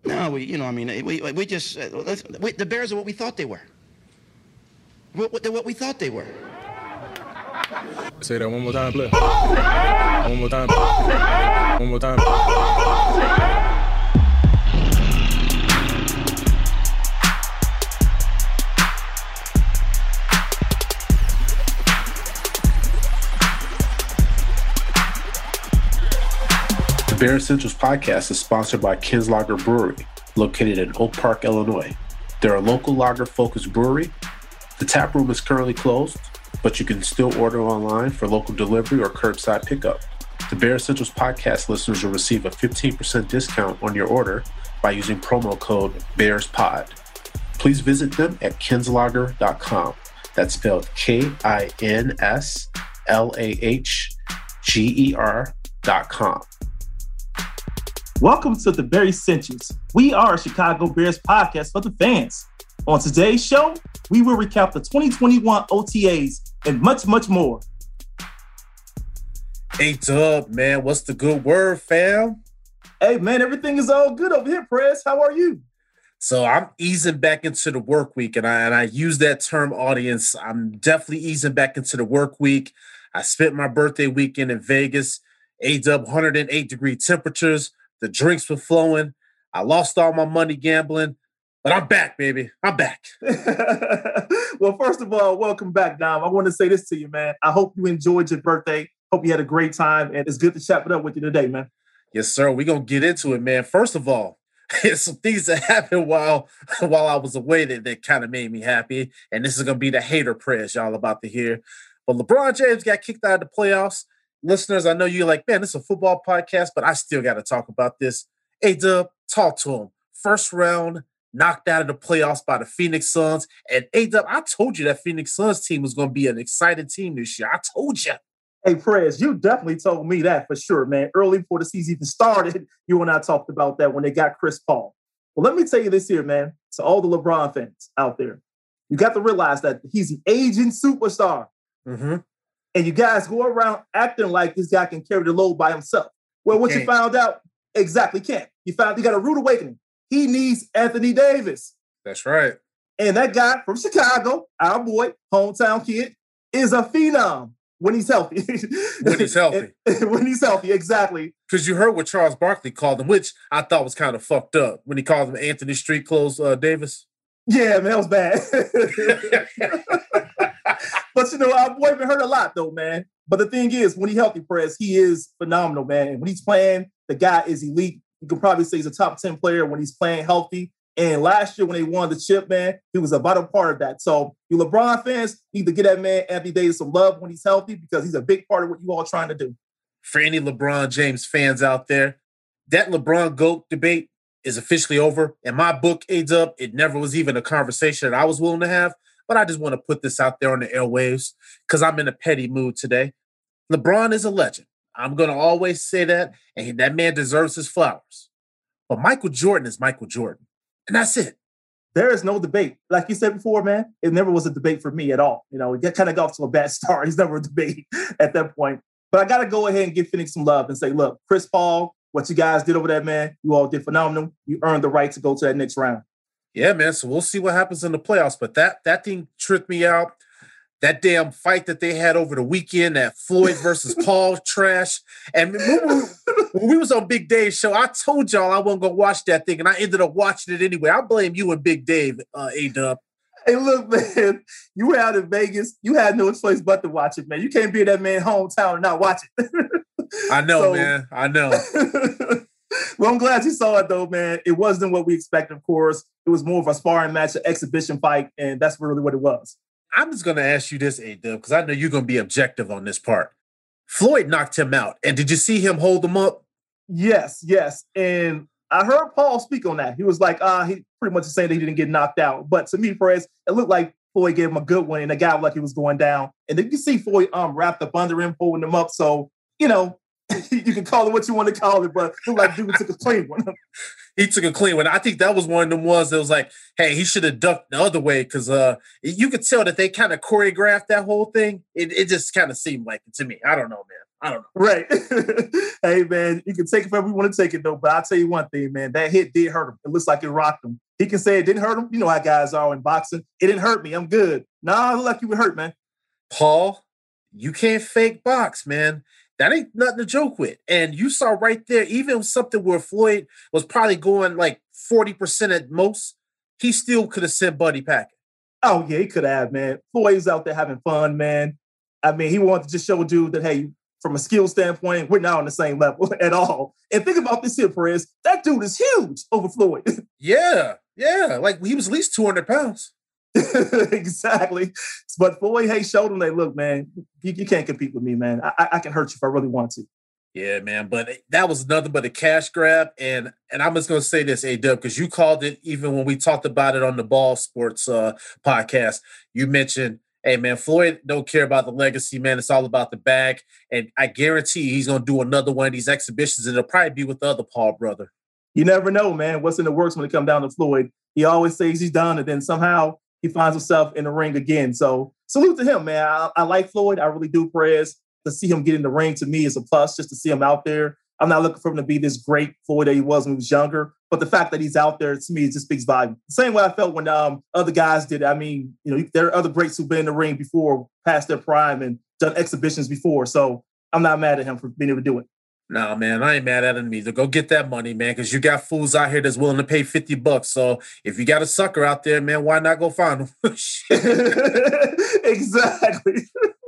No, we just the Bears are what we thought they were. They're what we thought they were. Say that one more time, play. One more time. One more time. The Bear Essentials podcast is sponsored by Ken's Lager Brewery, located in Oak Park, Illinois. They're a local lager-focused brewery. The tap room is currently closed, but you can still order online for local delivery or curbside pickup. The Bear Essentials podcast listeners will receive a 15% discount on your order by using promo code BEARSPOD. Please visit them at kenslager.com. That's spelled KINSLAHGER.com. Welcome to the Bear Essentials. We are a Chicago Bears podcast for the fans. On today's show, we will recap the 2021 OTAs and much, much more. Hey, Dub, man, what's the good word, fam? Hey, man, everything is all good over here, Prez. How are you? So I'm easing back into the work week, and I use that term, audience. I'm definitely easing back into the work week. I spent my birthday weekend in Vegas. A-Dub, 108-degree temperatures. The drinks were flowing. I lost all my money gambling, but I'm back, baby. I'm back. Well, first of all, welcome back, Dom. I want to say this to you, man. I hope you enjoyed your birthday. Hope you had a great time, and it's good to chat it up with you today, man. Yes, sir. We're going to get into it, man. First of all, there's some things that happened while I was away that kind of made me happy, and this is going to be the hater press y'all about to hear. But LeBron James got kicked out of the playoffs. Listeners, I know you're like, man, this is a football podcast, but I still got to talk about this. A-Dub, talk to him. First round, knocked out of the playoffs by the Phoenix Suns. And A-Dub, I told you that Phoenix Suns team was going to be an exciting team this year. I told you. Hey, Prez, you definitely told me that for sure, man. Early before the season even started, you and I talked about that when they got Chris Paul. Well, let me tell you this here, man, to all the LeBron fans out there. You got to realize that he's an aging superstar. Mm-hmm. And you guys go around acting like this guy can carry the load by himself. Well, what you found out, exactly can't. You got a rude awakening. He needs Anthony Davis. That's right. And that guy from Chicago, our boy, hometown kid, is a phenom when he's healthy. When he's healthy. When he's healthy, exactly. Because you heard what Charles Barkley called him, which I thought was kind of fucked up when he called him Anthony Street Clothes Davis. Yeah, man, that was bad. But, our boy been hurt a lot, though, man. But the thing is, when he's healthy, Prez, he is phenomenal, man. And when he's playing, the guy is elite. You can probably say he's a top 10 player when he's playing healthy. And last year when they won the chip, man, he was a vital part of that. So you LeBron fans need to get that man Anthony Davis some love when he's healthy because he's a big part of what you all trying to do. For any LeBron James fans out there, that LeBron GOAT debate is officially over. In my book, A-Dub, it never was even a conversation that I was willing to have. But I just want to put this out there on the airwaves because I'm in a petty mood today. LeBron is a legend. I'm going to always say that, and that man deserves his flowers. But Michael Jordan is Michael Jordan, and that's it. There is no debate. Like you said before, man, it never was a debate for me at all. It kind of got off to a bad start. He's never a debate at that point. But I got to go ahead and give Phoenix some love and say, look, Chris Paul, what you guys did over there, man, you all did phenomenal. You earned the right to go to that next round. Yeah, man. So we'll see what happens in the playoffs. But that thing tripped me out. That damn fight that they had over the weekend, that Floyd versus Paul trash. And remember when we was on Big Dave's show, I told y'all I wasn't going to watch that thing, and I ended up watching it anyway. I blame you and Big Dave, A-Dub. Hey, look, man, you were out in Vegas. You had no choice but to watch it, man. You can't be in that man's hometown and not watch it. I know, man. I know. Well, I'm glad you saw it, though, man. It wasn't what we expected, of course. It was more of a sparring match, an exhibition fight, and that's really what it was. I'm just going to ask you this, A-Dub, because I know you're going to be objective on this part. Floyd knocked him out, and did you see him hold him up? Yes. And I heard Paul speak on that. He was like, he pretty much saying that he didn't get knocked out. But to me, Perez, it looked like Floyd gave him a good one, and the guy looked like he was going down. And then you can see Floyd wrapped up under him, holding him up. So, you can call it what you want to call it, but it looked like dude took a clean one. He took a clean one. I think that was one of them ones that was like, hey, he should have ducked the other way because you could tell that they kind of choreographed that whole thing. It just kind of seemed like it to me. I don't know, man. I don't know. Right. Hey, man, you can take it wherever you want to take it, though. But I'll tell you one thing, man. That hit did hurt him. It looks like it rocked him. He can say it didn't hurt him. You know how guys are in boxing. It didn't hurt me. I'm good. Nah, it looked like you were hurt, man. Paul, you can't fake box, man. That ain't nothing to joke with. And you saw right there, even something where Floyd was probably going like 40% at most, he still could have sent Buddy packing. Oh, yeah, he could have, man. Floyd's out there having fun, man. I mean, he wanted to just show a dude that, hey, from a skill standpoint, we're not on the same level at all. And think about this here, Perez. That dude is huge over Floyd. Yeah. Like he was at least 200 pounds. Exactly. But Floyd, hey, showed him, look, man, you can't compete with me, man. I can hurt you if I really want to. Yeah, man. But that was nothing but a cash grab. And I'm just going to say this, A-Dub, because you called it even when we talked about it on the Ball Sports podcast. You mentioned, hey, man, Floyd don't care about the legacy, man. It's all about the bag. And I guarantee he's going to do another one of these exhibitions, and it'll probably be with the other Paul brother. You never know, man, what's in the works when it comes down to Floyd. He always says he's done, and then somehow he finds himself in the ring again. So salute to him, man. I like Floyd. I really do, Perez. To see him get in the ring, to me, is a plus, just to see him out there. I'm not looking for him to be this great Floyd that he was when he was younger, but the fact that he's out there, to me, it just speaks volume. The same way I felt when other guys did. I mean, there are other greats who've been in the ring before, past their prime, and done exhibitions before. So I'm not mad at him for being able to do it. Nah, man, I ain't mad at him either. Go get that money, man, because you got fools out here that's willing to pay $50. So if you got a sucker out there, man, why not go find him? Exactly.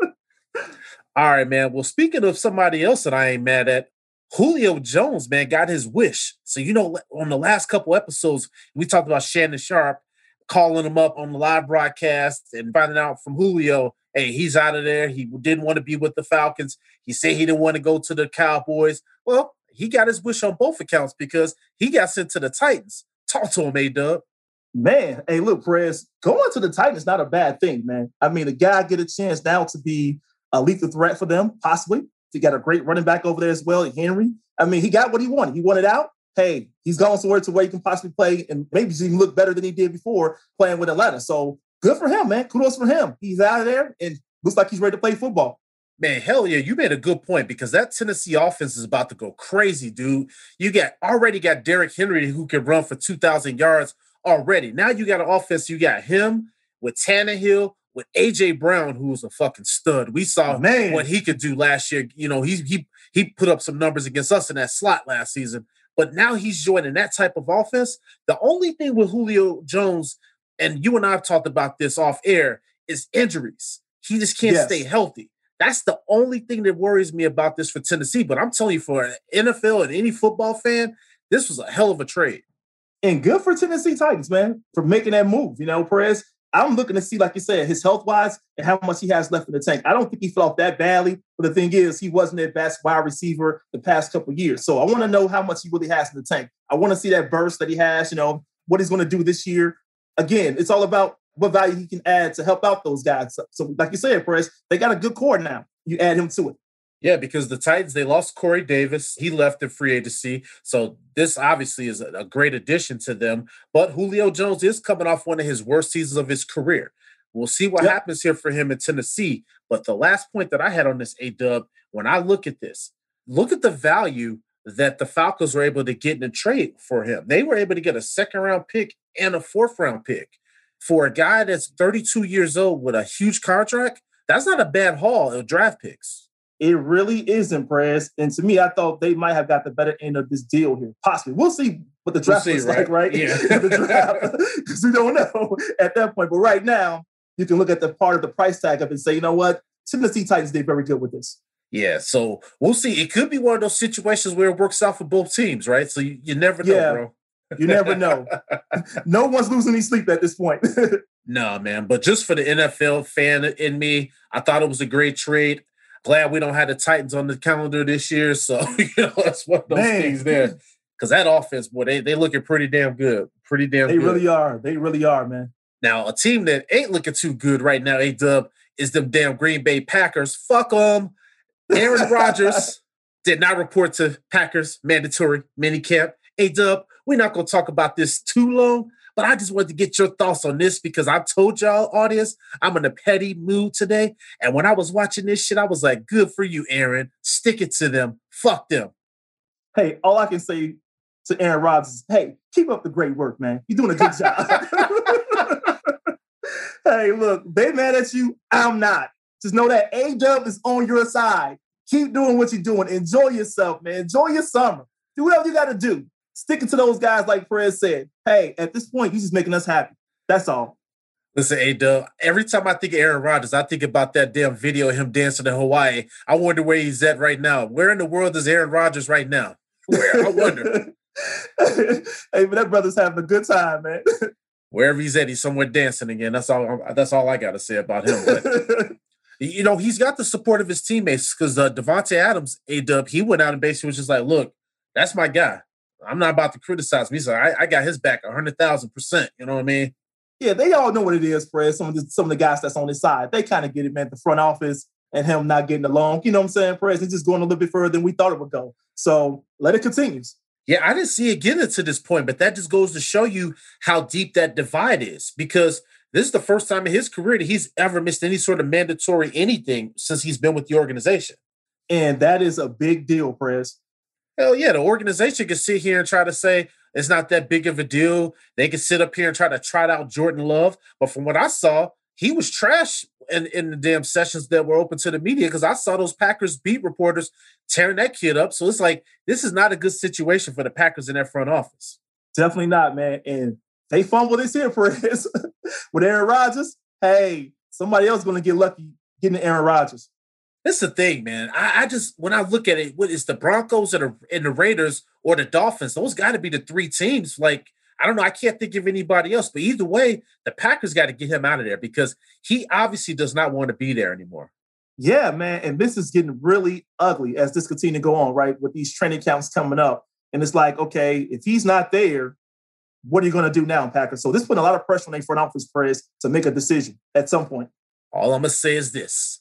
All right, man. Well, speaking of somebody else that I ain't mad at, Julio Jones, man, got his wish. So, on the last couple episodes, we talked about Shannon Sharp calling him up on the live broadcast and finding out from Julio, hey, he's out of there. He didn't want to be with the Falcons. He said he didn't want to go to the Cowboys. Well, he got his wish on both accounts because he got sent to the Titans. Talk to him, A-Dub. Man, hey, look, Perez, going to the Titans is not a bad thing, man. I mean, the guy get a chance now to be a lethal threat for them, possibly. He got a great running back over there as well, Henry. I mean, he got what he wanted. He wanted out. Hey, he's gone somewhere to where he can possibly play and maybe even look better than he did before playing with Atlanta. So good for him, man. Kudos for him. He's out of there and looks like he's ready to play football. Man, hell yeah, you made a good point because that Tennessee offense is about to go crazy, dude. You already got Derrick Henry who can run for 2,000 yards already. Now you got an offense. You got him with Tannehill, with A.J. Brown, who's a fucking stud. We saw what he could do last year. He put up some numbers against us in that slot last season. But now he's joining that type of offense. The only thing with Julio Jones, and you and I have talked about this off air, is injuries. He just can't stay healthy. That's the only thing that worries me about this for Tennessee. But I'm telling you, for an NFL and any football fan, this was a hell of a trade. And good for Tennessee Titans, man, for making that move. Perez, I'm looking to see, like you said, his health-wise and how much he has left in the tank. I don't think he fell off that badly, but the thing is, he wasn't their best wide receiver the past couple of years. So I want to know how much he really has in the tank. I want to see that burst that he has, what he's going to do this year. Again, it's all about what value he can add to help out those guys. So like you said, Perez, they got a good core now. You add him to it. Yeah, because the Titans, they lost Corey Davis. He left in free agency. So this obviously is a great addition to them. But Julio Jones is coming off one of his worst seasons of his career. We'll see what happens here for him in Tennessee. But the last point that I had on this, A-Dub, when I look at this, look at the value that the Falcons were able to get in a trade for him. They were able to get a second-round pick and a fourth-round pick. For a guy that's 32 years old with a huge contract, that's not a bad haul of draft picks. It really isn't, Perez. And to me, I thought they might have got the better end of this deal here. Possibly. We'll see what the draft is like, right? Yeah. The draft, because we don't know at that point. But right now, you can look at the part of the price tag of it and say, you know what? Tennessee Titans did very good with this. Yeah, so we'll see. It could be one of those situations where it works out for both teams, right? So you never know, bro. You never know. No one's losing any sleep at this point. No, man. But just for the NFL fan in me, I thought it was a great trade. Glad we don't have the Titans on the calendar this year. So, that's one of those things there. Because that offense, boy, they looking pretty damn good. Pretty damn good. They really are. They really are, man. Now, a team that ain't looking too good right now, A-Dub, is them damn Green Bay Packers. Fuck them. Aaron Rodgers did not report to Packers mandatory minicamp. A-Dub, we're not going to talk about this too long, But I just wanted to get your thoughts on this because I told y'all, audience, I'm in a petty mood today. And when I was watching this shit, I was like, good for you, Aaron. Stick it to them. Fuck them. Hey, all I can say to Aaron Rodgers is, hey, keep up the great work, man. You're doing a good job. Hey, look, they mad at you. I'm not. Just know that A-Dub is on your side. Keep doing what you're doing. Enjoy yourself, man. Enjoy your summer. Do whatever you got to do. Sticking to those guys, like Fred said. Hey, at this point, you're just making us happy. That's all. Listen, A-Dub, every time I think of Aaron Rodgers, I think about that damn video of him dancing in Hawaii. I wonder where he's at right now. Where in the world is Aaron Rodgers right now? Where? I wonder. Hey, but that brother's having a good time, man. Wherever he's at, he's somewhere dancing again. That's all I got to say about him. But, you know, he's got the support of his teammates because Devontae Adams, A-Dub, he went out and basically was just like, look, that's my guy. I'm not about to criticize him. He's like, I got his back 100,000%. You know what I mean? Yeah, they all know what it is, Fred. Some of the guys that's on his side, they kind of get it, man. The front office and him not getting along. You know what I'm saying, Fred? It's just going a little bit further than we thought it would go. So let it continue. Yeah, I didn't see it getting to this point, but that just goes to show you how deep that divide is because this is the first time in his career that he's ever missed any sort of mandatory anything since he's been with the organization. And that is a big deal, Prez. Hell yeah, the organization can sit here and try to say it's not that big of a deal. They can sit up here and try to trot out Jordan Love. But from what I saw, he was trash in the damn sessions that were open to the media because I saw those Packers beat reporters tearing that kid up. So it's like, this is not a good situation for the Packers in their front office. Definitely not, man. And they fumbled this here, Prez. With Aaron Rodgers, hey, somebody else is going to get lucky getting Aaron Rodgers. That's the thing, man. I just, when I look at it, what is the Broncos and the Raiders or the Dolphins? Those got to be the three teams. Like, I don't know. I can't think of anybody else. But either way, the Packers got to get him out of there because he obviously does not want to be there anymore. Yeah, man. And this is getting really ugly as this continues to go on, right? With these training camps coming up. And it's like, okay, if he's not there, what are you going to do now, Packers? So this putting a lot of pressure on their front office players to make a decision at some point. All I'm going to say is this.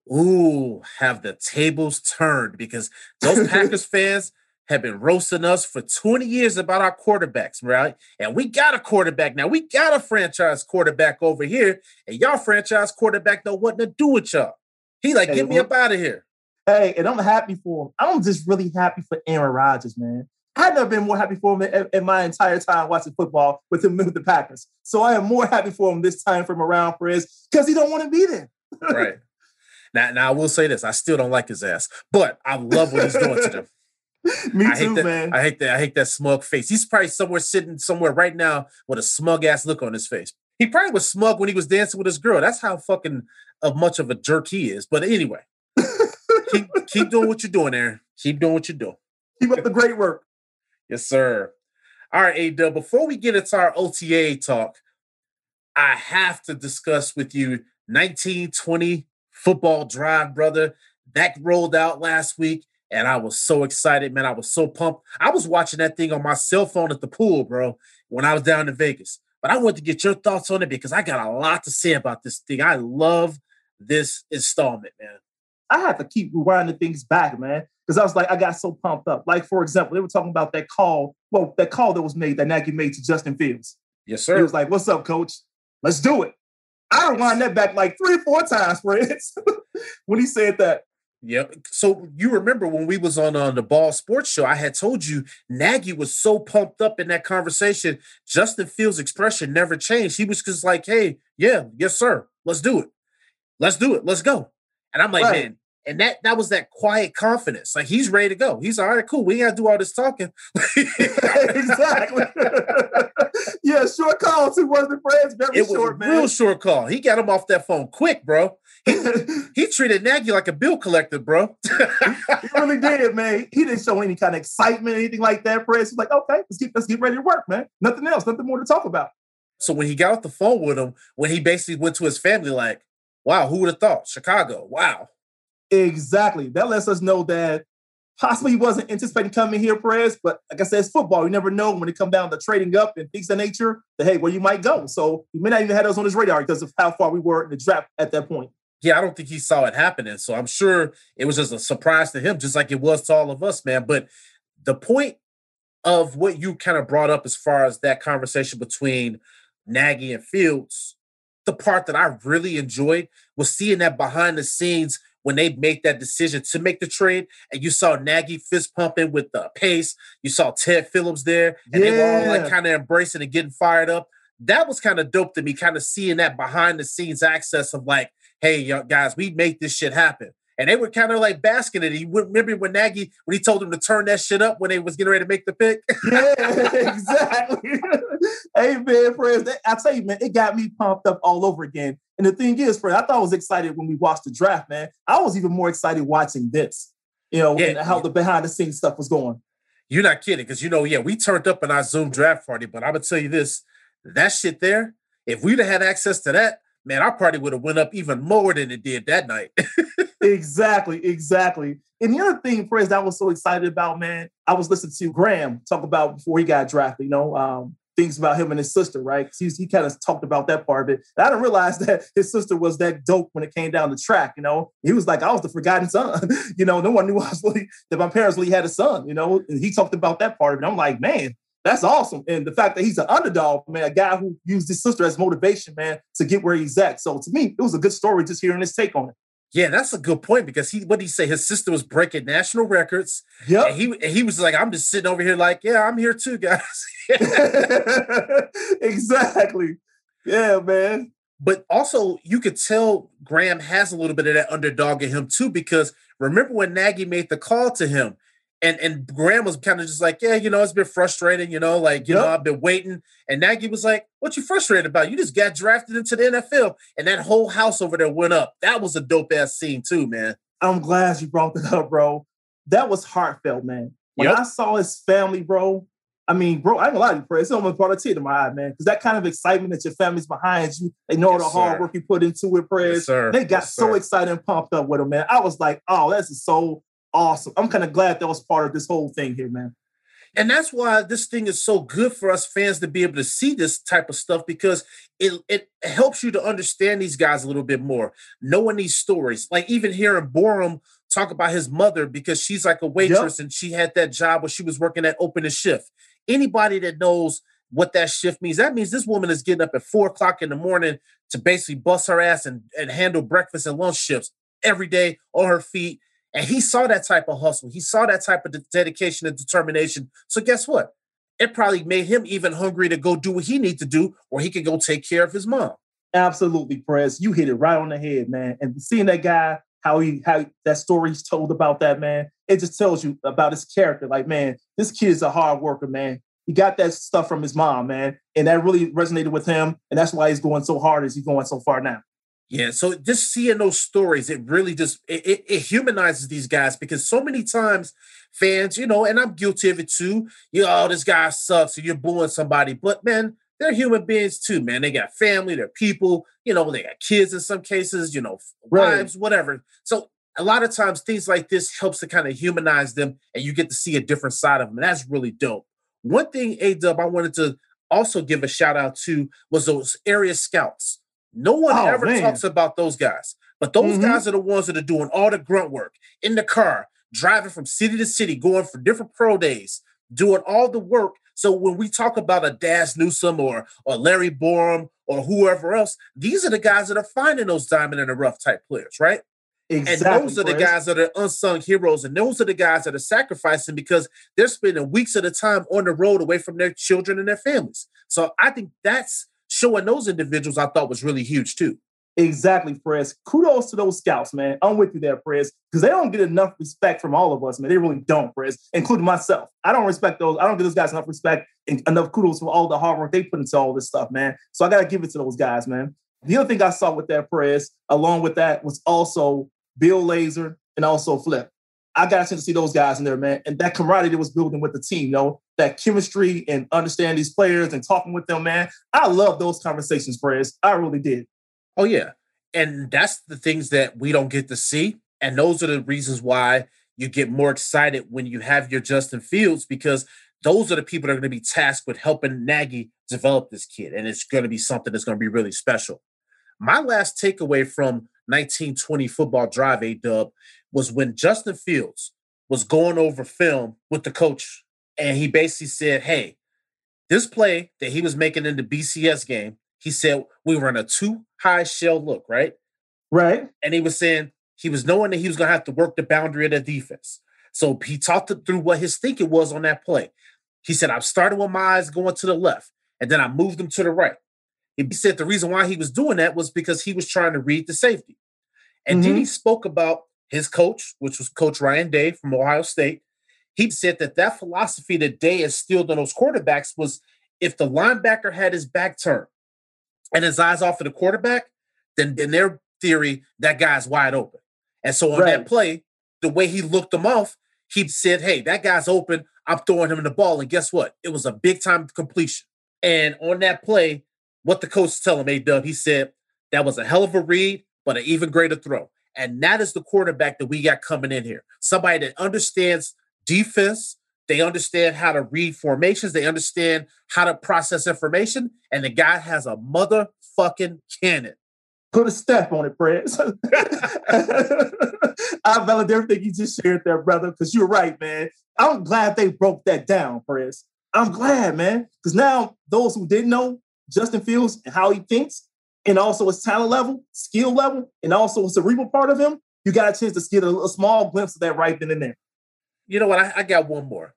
Ooh, have the tables turned because those Packers fans have been roasting us for 20 years about our quarterbacks, right? And we got a quarterback now. We got a franchise quarterback over here, and y'all franchise quarterback know what to do with y'all. He like, get me up out of here. Hey, and I'm happy for him. I'm just really happy for Aaron Rodgers, man. I've never been more happy for him in my entire time watching football with him with the Packers. So I am more happy for him this time from around Perez because he don't want to be there. Right. Now, I will say this. I still don't like his ass, but I love what he's doing to them. Me too, man. I hate that smug face. He's probably sitting somewhere right now with a smug ass look on his face. He probably was smug when he was dancing with his girl. That's how fucking much of a jerk he is. But anyway, keep doing what you're doing, Aaron. Keep doing what you're doing. Keep up the great work. Yes, sir. All right, A-Dub, before we get into our OTA talk, I have to discuss with you 1920 football drive, brother. That rolled out last week, and I was so excited, man. I was so pumped. I was watching that thing on my cell phone at the pool, bro, when I was down in Vegas. But I wanted to get your thoughts on it because I got a lot to say about this thing. I love this installment, man. I have to keep rewinding things back, man, because I was like, I got so pumped up. Like, for example, they were talking about that call that was made, that Nagy made to Justin Fields. Yes, sir. He was like, what's up, coach? Let's do it. I rewind that back like 3 or 4 times, Fritz, when he said that. Yep. So you remember when we was on the Ball Sports Show, I had told you Nagy was so pumped up in that conversation. Justin Fields' expression never changed. He was just like, hey, yeah, yes, sir. Let's do it. Let's do it. Let's go. And I'm like, right. Man, and that was that quiet confidence. Like, he's ready to go. He's all right, cool. We ain't got to do all this talking. Exactly. Yeah, short call too, wasn't it, Fred? Very short, man. Real short call. He got him off that phone quick, bro. He treated Nagy like a bill collector, bro. He really did, man. He didn't show any kind of excitement or anything like that, Fred. He's like, okay, let's get ready to work, man. Nothing else, nothing more to talk about. So when he got off the phone with him, when he basically went to his family, like, wow, who would have thought? Chicago, wow. Exactly. That lets us know that possibly he wasn't anticipating coming here, Perez, but like I said, it's football. You never know when it comes down to trading up and things of that nature, that, hey, where you might go. So he may not even have us on his radar because of how far we were in the draft at that point. Yeah, I don't think he saw it happening. So I'm sure it was just a surprise to him, just like it was to all of us, man. But the point of what you kind of brought up as far as that conversation between Nagy and Fields, the part that I really enjoyed was seeing that behind the scenes when they made that decision to make the trade, and you saw Nagy fist pumping with the Pace, you saw Ted Phillips there, and they were all like kind of embracing and getting fired up. That was kind of dope to me, kind of seeing that behind the scenes access of like, hey, young guys, we make this shit happen. And they were kind of like basking in it. You remember when Nagy, when he told them to turn that shit up when they was getting ready to make the pick? Yeah, exactly. Hey, man, friends, I tell you, man, it got me pumped up all over again. And the thing is, friend, I thought I was excited when we watched the draft, man. I was even more excited watching this, and how the behind the scenes stuff was going. You're not kidding, because, we turned up in our Zoom draft party, but I'm going to tell you this, that shit there, if we'd have had access to that, man, our party would have went up even more than it did that night. Exactly. And the other thing, friends, that I was so excited about, man, I was listening to Graham talk about before he got drafted, things about him and his sister, right? He kind of talked about that part of it. And I didn't realize that his sister was that dope when it came down the track, He was like, I was the forgotten son. No one knew that my parents really had a son, And he talked about that part of it. I'm like, man, that's awesome. And the fact that he's an underdog, man, a guy who used his sister as motivation, man, to get where he's at. So to me, it was a good story just hearing his take on it. Yeah, that's a good point, because what did he say? His sister was breaking national records. Yeah. And he was like, I'm just sitting over here like, yeah, I'm here too, guys. Exactly. Yeah, man. But also, you could tell Graham has a little bit of that underdog in him too, because remember when Nagy made the call to him, and Graham was kind of just like, yeah, it's been frustrating, I've been waiting. And Nagy was like, what you frustrated about? You just got drafted into the NFL. And that whole house over there went up. That was a dope-ass scene too, man. I'm glad you brought that up, bro. That was heartfelt, man. When I saw his family, bro, I ain't gonna lie to you, bro. It's almost brought a tear to my eye, man. Because that kind of excitement that your family's behind you, they know the hard work you put into it, Prez. They got so excited and pumped up with him, man. I was like, oh, this is so awesome. I'm kind of glad that was part of this whole thing here, man. And that's why this thing is so good for us fans to be able to see this type of stuff, because it helps you to understand these guys a little bit more, knowing these stories. Like even hearing Borum talk about his mother, because she's like a waitress and she had that job where she was working at opening shift. Anybody that knows what that shift means, that means this woman is getting up at 4:00 in the morning to basically bust her ass and handle breakfast and lunch shifts every day on her feet. And he saw that type of hustle. He saw that type of dedication and determination. So guess what? It probably made him even hungry to go do what he needs to do, or he could go take care of his mom. Absolutely, Prez. You hit it right on the head, man. And seeing that guy, how that story he's told about that, man, it just tells you about his character. Like, man, this kid's a hard worker, man. He got that stuff from his mom, man. And that really resonated with him. And that's why he's going so hard as he's going so far now. Yeah, so just seeing those stories, it really just, it humanizes these guys, because so many times fans, and I'm guilty of it too, oh, this guy sucks, or you're booing somebody. But, man, they're human beings too, man. They got family, they're people, they got kids in some cases, wives, whatever. So a lot of times things like this helps to kind of humanize them, and you get to see a different side of them. And that's really dope. One thing, A-Dub, I wanted to also give a shout out to was those area scouts. No one ever talks about those guys, but those guys are the ones that are doing all the grunt work in the car, driving from city to city, going for different pro days, doing all the work. So when we talk about a Daz Newsome or Larry Borum or whoever else, these are the guys that are finding those diamond in the rough type players, right? Exactly, and those are the guys that are unsung heroes, and those are the guys that are sacrificing because they're spending weeks at a time on the road away from their children and their families. So I think that's showing those individuals I thought was really huge too. Exactly, Prez. Kudos to those scouts, man. I'm with you there, Prez, because they don't get enough respect from all of us, man. They really don't, Prez, including myself. I don't respect those. I don't give those guys enough respect and enough kudos for all the hard work they put into all this stuff, man. So I got to give it to those guys, man. The other thing I saw with that, Prez, along with that, was also Bill Lazor and also Flip. I got a chance to see those guys in there, man. And that camaraderie that was building with the team, that chemistry and understand these players and talking with them, man. I love those conversations, Prez. I really did. Oh, yeah. And that's the things that we don't get to see. And those are the reasons why you get more excited when you have your Justin Fields, because those are the people that are going to be tasked with helping Nagy develop this kid. And it's going to be something that's going to be really special. My last takeaway from 1920 Football Drive, A-Dub, was when Justin Fields was going over film with the coach And he basically said, hey, this play that he was making in the BCS game, he said we were in a too high shell look, right? Right. And he was saying he was knowing that he was going to have to work the boundary of the defense. So he talked through what his thinking was on that play. He said, I'm starting with my eyes going to the left, and then I moved them to the right. He said the reason why he was doing that was because he was trying to read the safety. And then he spoke about his coach, which was Coach Ryan Day from Ohio State. He said that philosophy that Day instilled on those quarterbacks was if the linebacker had his back turned and his eyes off of the quarterback, then in their theory, that guy's wide open. And so on that play, the way he looked him off, he said, hey, that guy's open. I'm throwing him the ball. And guess what? It was a big time completion. And on that play, what the coach tell him, A-Dub, he said, that was a hell of a read, but an even greater throw. And that is the quarterback that we got coming in here. Somebody that understands defense. They understand how to read formations. They understand how to process information. And the guy has a motherfucking cannon. Put a step on it, Prez. I validate everything you just shared there, brother, because you're right, man. I'm glad they broke that down, Prez. I'm glad, man, because now those who didn't know Justin Fields and how he thinks, and also his talent level, skill level, and also the cerebral part of him, you got a chance to get a small glimpse of that right then and there. You know what? I got one more.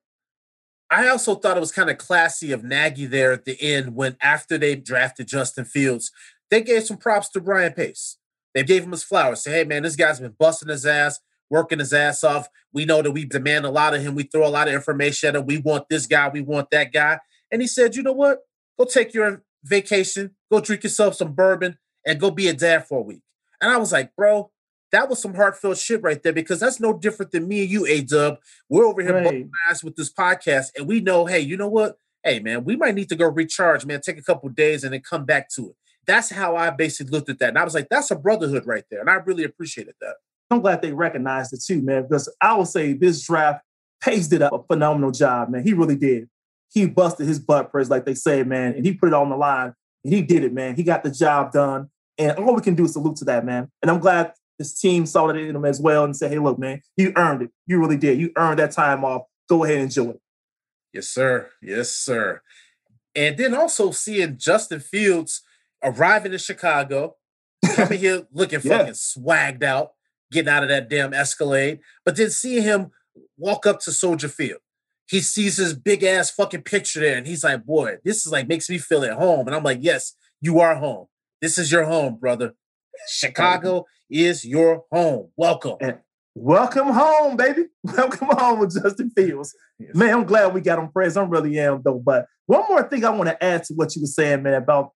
I also thought it was kind of classy of Nagy there at the end when after they drafted Justin Fields, they gave some props to Brian Pace. They gave him his flowers. Say, hey, man, this guy's been busting his ass, working his ass off. We know that we demand a lot of him. We throw a lot of information at him. We want this guy. We want that guy. And he said, you know what? Go take your vacation. Go drink yourself some bourbon and go be a dad for a week. And I was like, bro, that was some heartfelt shit right there because that's no different than me and you, A-Dub. We're over here busting ass with this podcast and we know, hey, you know what? Hey, man, we might need to go recharge, man, take a couple of days and then come back to it. That's how I basically looked at that. And I was like, that's a brotherhood right there. And I really appreciated that. I'm glad they recognized it too, man, because I would say this draft Pace did a phenomenal job, man. He really did. He busted his butt, Prez, like they say, man, and he put it on the line. And he did it, man. He got the job done. And all we can do is salute to that, man. And I'm glad his team saw it in him as well and said, hey, look, man, you earned it. You really did. You earned that time off. Go ahead and enjoy it. Yes, sir. Yes, sir. And then also seeing Justin Fields arriving in Chicago, coming here looking fucking swagged out, getting out of that damn Escalade, but then seeing him walk up to Soldier Field. He sees his big ass fucking picture there and he's like, boy, this is like makes me feel at home. And I'm like, yes, you are home. This is your home, brother. Chicago is your home. Welcome. And welcome home, baby. Welcome home with Justin Fields. Yes. Man, I'm glad we got him, Prez. I really am, though. But one more thing I want to add to what you were saying, man, about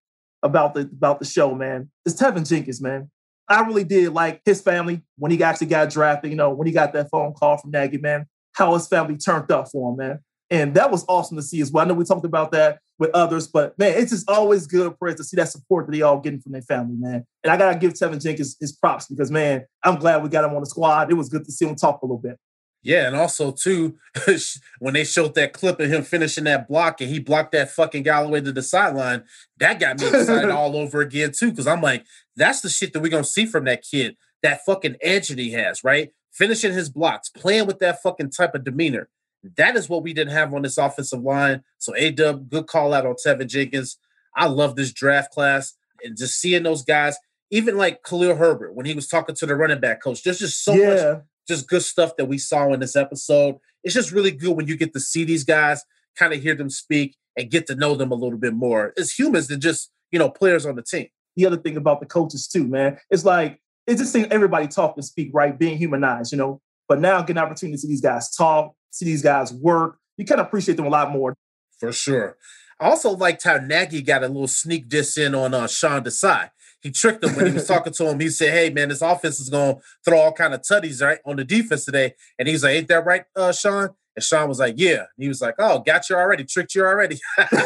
the show, man, is Tevin Jenkins, man. I really did like his family when he actually got drafted, you know, when he got that phone call from Nagy, man, how his family turned up for him, man. And that was awesome to see as well. I know we talked about that with others, but, man, it's just always good, Prez, to see that support that they all getting from their family, man. And I got to give Tevin Jenkins his props because, man, I'm glad we got him on the squad. It was good to see him talk a little bit. Yeah, and also, too, when they showed that clip of him finishing that block and he blocked that fucking guy all the way to the sideline, that got me excited all over again, too, because I'm like, that's the shit that we're going to see from that kid, that fucking edge that he has, right? Finishing his blocks, playing with that fucking type of demeanor. That is what we didn't have on this offensive line. So, A-Dub, good call out on Tevin Jenkins. I love this draft class and just seeing those guys, even like Khalil Herbert, when he was talking to the running back coach, there's just so much just good stuff that we saw in this episode. It's just really good when you get to see these guys, kind of hear them speak and get to know them a little bit more as humans than just, you know, players on the team. The other thing about the coaches too, man, it's like, it's just seeing everybody talk and speak, right? Being humanized, you know, but now getting an opportunity to see these guys talk, see these guys work, you kind of appreciate them a lot more. For sure. I also liked how Nagy got a little sneak diss in on Sean Desai. He tricked him when he was talking to him. He said, hey, man, this offense is going to throw all kind of tutties right on the defense today. And he's like, ain't that right, Sean? And Sean was like, yeah. And he was like, oh, got you already. Tricked you already.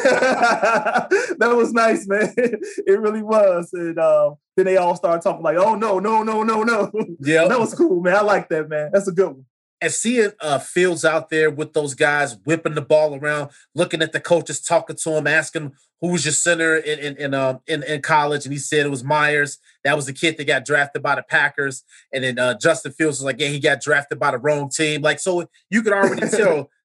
That was nice, man. It really was. And then they all started talking like, oh, no. Yeah. That was cool, man. I like that, man. That's a good one. And seeing Fields out there with those guys whipping the ball around, looking at the coaches, talking to him, asking him, who was your center in college? And he said it was Myers. That was the kid that got drafted by the Packers. And then Justin Fields was like, yeah, he got drafted by the wrong team. Like, so you could already tell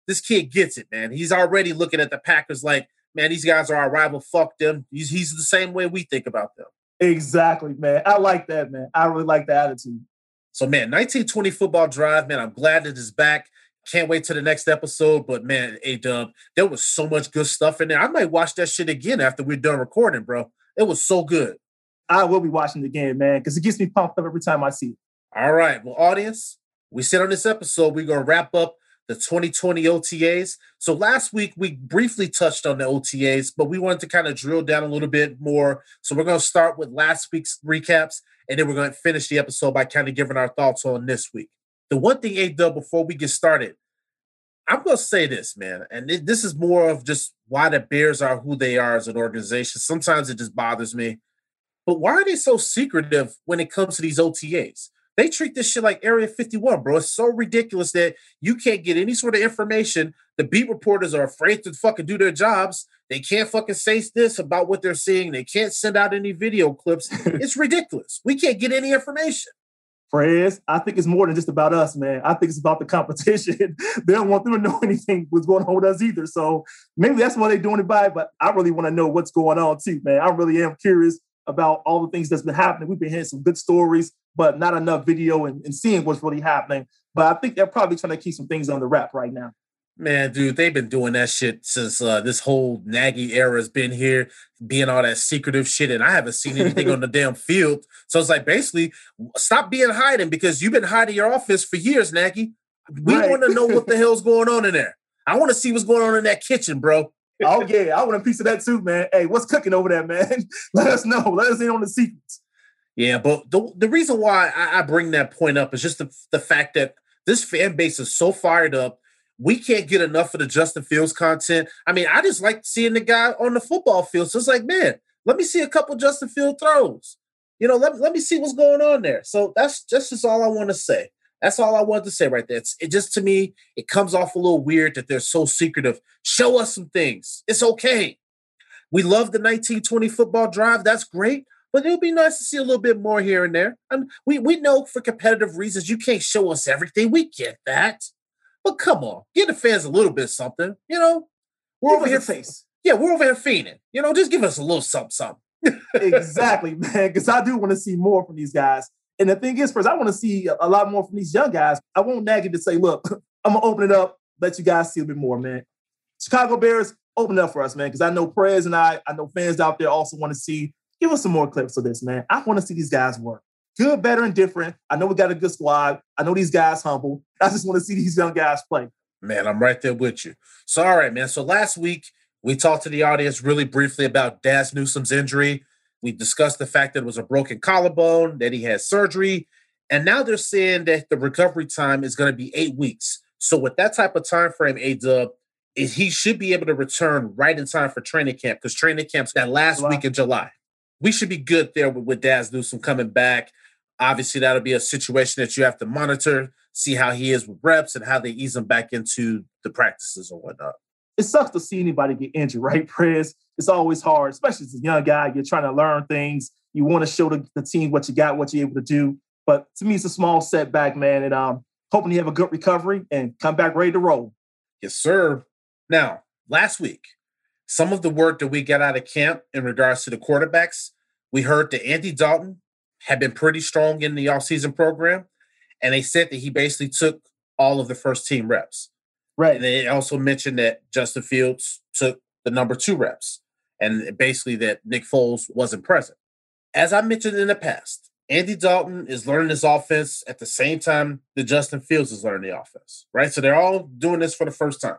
this kid gets it, man. He's already looking at the Packers like, man, these guys are our rival. Fuck them. He's the same way we think about them. Exactly, man. I like that, man. I really like the attitude. So, man, 1920 Football Drive, man, I'm glad it is back. Can't wait to the next episode. But, man, A-Dub, there was so much good stuff in there. I might watch that shit again after we're done recording, bro. It was so good. I will be watching the game, man, because it gets me pumped up every time I see it. All right. Well, audience, we said on this episode, we're going to wrap up the 2020 OTAs. So last week, we briefly touched on the OTAs, but we wanted to kind of drill down a little bit more. So we're going to start with last week's recaps, and then we're going to finish the episode by kind of giving our thoughts on this week. The one thing, A-Dub, before we get started, I'm going to say this, man, and this is more of just why the Bears are who they are as an organization. Sometimes it just bothers me. But why are they so secretive when it comes to these OTAs? They treat this shit like Area 51, bro. It's so ridiculous that you can't get any sort of information. The beat reporters are afraid to fucking do their jobs. They can't fucking say this about what they're seeing. They can't send out any video clips. It's ridiculous. We can't get any information. Prez, I think it's more than just about us, man. I think it's about the competition. They don't want them to know anything what's going on with us either. So maybe that's why they're doing it by, but I really want to know what's going on too, man. I really am curious about all the things that's been happening. We've been hearing some good stories, but not enough video and seeing what's really happening. But I think they're probably trying to keep some things under wrap right now. Man, dude, they've been doing that shit since this whole Nagy era has been here, being all that secretive shit, and I haven't seen anything on the damn field. So it's like, basically, stop being hiding because you've been hiding your office for years, Nagy. We want to know what the hell's going on in there. I want to see what's going on in that kitchen, bro. Oh, yeah, I want a piece of that too, man. Hey, what's cooking over there, man? Let us know. Let us in on the secrets. Yeah, but the reason why I bring that point up is just the fact that this fan base is so fired up. We can't get enough of the Justin Fields content. I mean, I just like seeing the guy on the football field. So it's like, man, let me see a couple Justin Field throws. You know, let me see what's going on there. So that's just all I want to say. That's all I wanted to say right there. It just, to me, it comes off a little weird that they're so secretive. Show us some things. It's okay. We love the 1920 Football Drive. That's great. But it would be nice to see a little bit more here and there. And we know for competitive reasons you can't show us everything. We get that. But come on, give the fans a little bit something. You know, we're over here face. Yeah, we're over here fiending. You know, just give us a little something. Exactly, man. Because I do want to see more from these guys. And the thing is, first, I want to see a lot more from these young guys. I want Nagy to say, look, I'm going to open it up, let you guys see a bit more, man. Chicago Bears, open it up for us, man. Because I know Prez and I know fans out there also want to see, give us some more clips of this, man. I want to see these guys work. Good, better, and different. I know we got a good squad. I know these guys humble. I just want to see these young guys play. Man, I'm right there with you. So, all right, man. So last week, we talked to the audience really briefly about Daz Newsome's injury. We discussed the fact that it was a broken collarbone, that he had surgery. And now they're saying that the recovery time is going to be 8 weeks. So with that type of time frame, A-Dub, he should be able to return right in time for training camp because training camp's that last week in July. We should be good there with Daz Newsome coming back. Obviously, that'll be a situation that you have to monitor, see how he is with reps and how they ease him back into the practices or whatnot. It sucks to see anybody get injured, right, Prez? It's always hard, especially as a young guy. You're trying to learn things. You want to show the team what you got, what you're able to do. But to me, it's a small setback, man. And hoping you have a good recovery and come back ready to roll. Yes, sir. Now, last week, some of the word that we got out of camp in regards to the quarterbacks, we heard that Andy Dalton had been pretty strong in the offseason program, and they said that he basically took all of the first team reps. Right. And they also mentioned that Justin Fields took the number 2 reps, and basically that Nick Foles wasn't present. As I mentioned in the past, Andy Dalton is learning this offense at the same time that Justin Fields is learning the offense, right? So they're all doing this for the first time.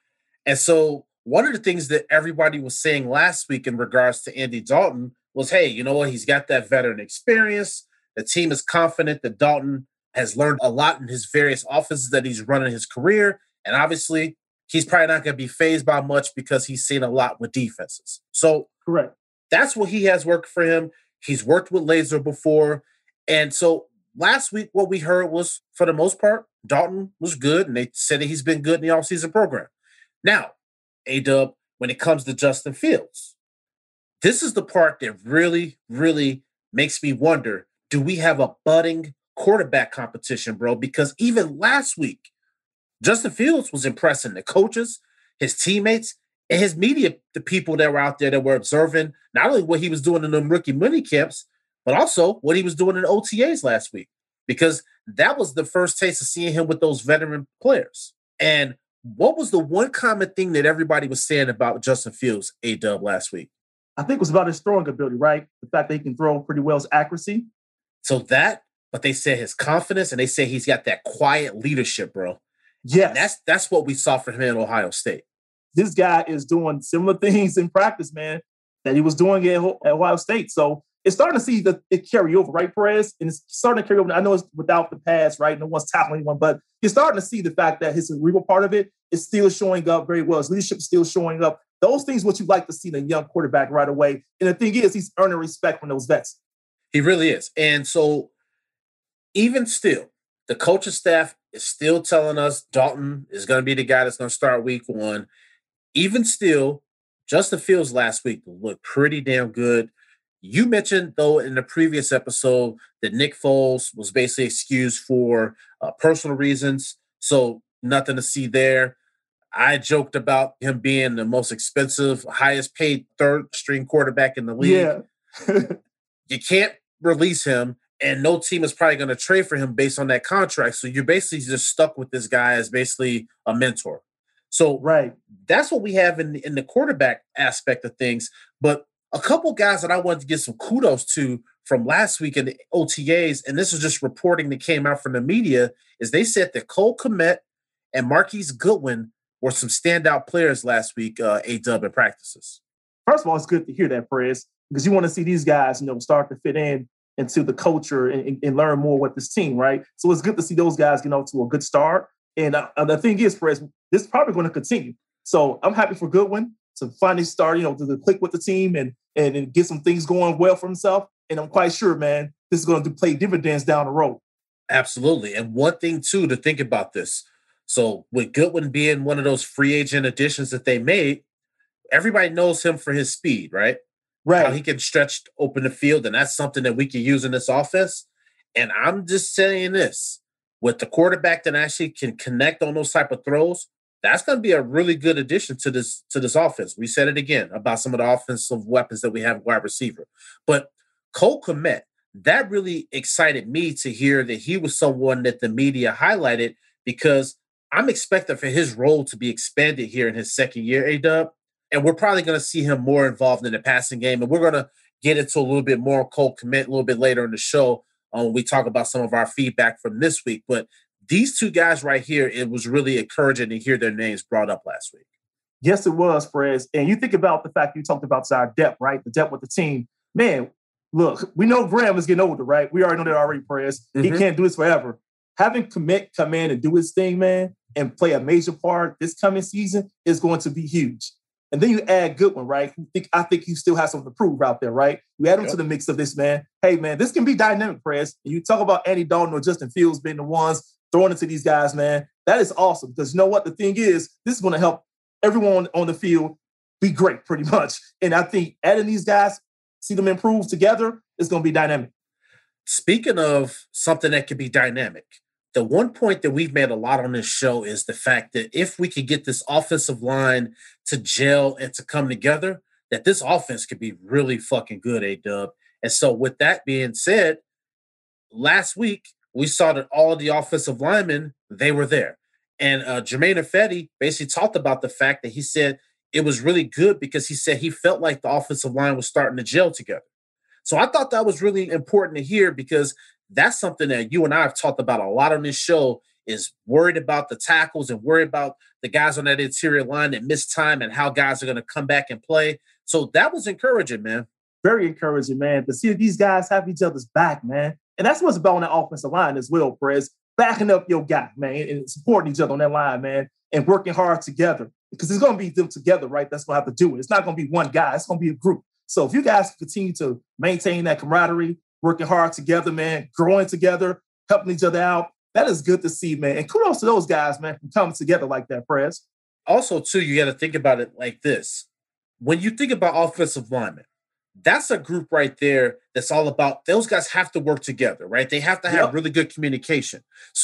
And so one of the things that everybody was saying last week in regards to Andy Dalton was, hey, you know what? He's got that veteran experience. The team is confident that Dalton has learned a lot in his various offenses that he's run in his career. And obviously, he's probably not going to be fazed by much because he's seen a lot with defenses. So correct. That's what he has worked for him. He's worked with Laser before. And so last week, what we heard was, for the most part, Dalton was good. And they said that he's been good in the offseason program. Now, A-Dub, when it comes to Justin Fields, this is the part that really, really makes me wonder, do we have a budding quarterback competition, bro? Because even last week, Justin Fields was impressing the coaches, his teammates, and his media, the people that were out there that were observing not only what he was doing in them rookie mini camps, but also what he was doing in OTAs last week, because that was the first taste of seeing him with those veteran players. And what was the one common thing that everybody was saying about Justin Fields, A-Dub, last week? I think it was about his throwing ability, right? The fact that he can throw pretty well, his accuracy. So that, but they said his confidence, and they say he's got that quiet leadership, bro. Yes. And that's what we saw from him at Ohio State. This guy is doing similar things in practice, man, that he was doing at Ohio State. So it's starting to see it carry over, right, Perez? And it's starting to carry over. I know it's without the pass, right? No one's tackling anyone, but you're starting to see the fact that his cerebral part of it is still showing up very well. His leadership is still showing up. Those things what you like to see in a young quarterback right away. And the thing is, he's earning respect from those vets. He really is. And so even still, the coaching staff is still telling us Dalton is going to be the guy that's going to start week 1. Even still, Justin Fields last week looked pretty damn good. You mentioned, though, in the previous episode that Nick Foles was basically excused for personal reasons. So nothing to see there. I joked about him being the most expensive, highest paid third string quarterback in the league. Yeah. You can't release him, and no team is probably going to trade for him based on that contract. So you're basically just stuck with this guy as basically a mentor. So right. That's what we have in the quarterback aspect of things. But a couple guys that I wanted to give some kudos to from last week in the OTAs, and this is just reporting that came out from the media, is they said that Cole Kmet and Marquise Goodwin were some standout players last week, A-Dub, in practices. First of all, it's good to hear that, Perez, because you want to see these guys, start to fit into the culture and learn more with this team, right? So it's good to see those guys get off to a good start. And the thing is, Perez, this is probably going to continue. So I'm happy for Goodwin to finally start, to click with the team and get some things going well for himself. And I'm quite sure, man, this is going to play dividends down the road. Absolutely. And one thing, too, to think about this. So with Goodwin being one of those free agent additions that they made, everybody knows him for his speed, right? Right. How he can stretch open the field, and that's something that we can use in this offense. And I'm just saying this, with the quarterback that actually can connect on those type of throws, that's going to be a really good addition to this offense. We said it again about some of the offensive weapons that we have at wide receiver. But Cole Kmet, that really excited me to hear that he was someone that the media highlighted, because I'm expecting for his role to be expanded here in his second year, A-Dub. And we're probably going to see him more involved in the passing game. And we're going to get into a little bit more on Cole Kmet a little bit later in the show when we talk about some of our feedback from this week. But these two guys right here, it was really encouraging to hear their names brought up last week. Yes, it was, Perez. And you think about the fact you talked about our depth, right? The depth with the team. Man, look, we know Graham is getting older, right? We already know that already, Perez. Mm-hmm. He can't do this forever. Having Kmet come in and do his thing, man, and play a major part this coming season is going to be huge. And then you add Goodwin, right? I think he still has something to prove out there, right? You add him to the mix of this, man. Hey, man, this can be dynamic, Perez. And you talk about Andy Dalton or Justin Fields being the ones throwing it to these guys, man. That is awesome, because you know what? The thing is, this is going to help everyone on the field be great, pretty much. And I think adding these guys, see them improve together, is going to be dynamic. Speaking of something that could be dynamic, the one point that we've made a lot on this show is the fact that if we could get this offensive line to gel and to come together, that this offense could be really fucking good, A-Dub. And so with that being said, last week, we saw that all of the offensive linemen, they were there. And Jermaine Ifedi basically talked about the fact that he said it was really good because he said he felt like the offensive line was starting to gel together. So I thought that was really important to hear, because that's something that you and I have talked about a lot on this show, is worried about the tackles and worried about the guys on that interior line that miss time and how guys are going to come back and play. So that was encouraging, man. Very encouraging, man, to see these guys have each other's back, man. And that's what's about on that offensive line as well, Perez. Backing up your guy, man, and supporting each other on that line, man, and working hard together. Because it's going to be them together, right? That's going to have to do it. It's not going to be one guy. It's going to be a group. So if you guys continue to maintain that camaraderie, working hard together, man, growing together, helping each other out, that is good to see, man. And kudos to those guys, man, for coming together like that, Perez. Also, too, you got to think about it like this. When you think about offensive linemen, that's a group right there that's all about, those guys have to work together, right? They have to have really good communication. So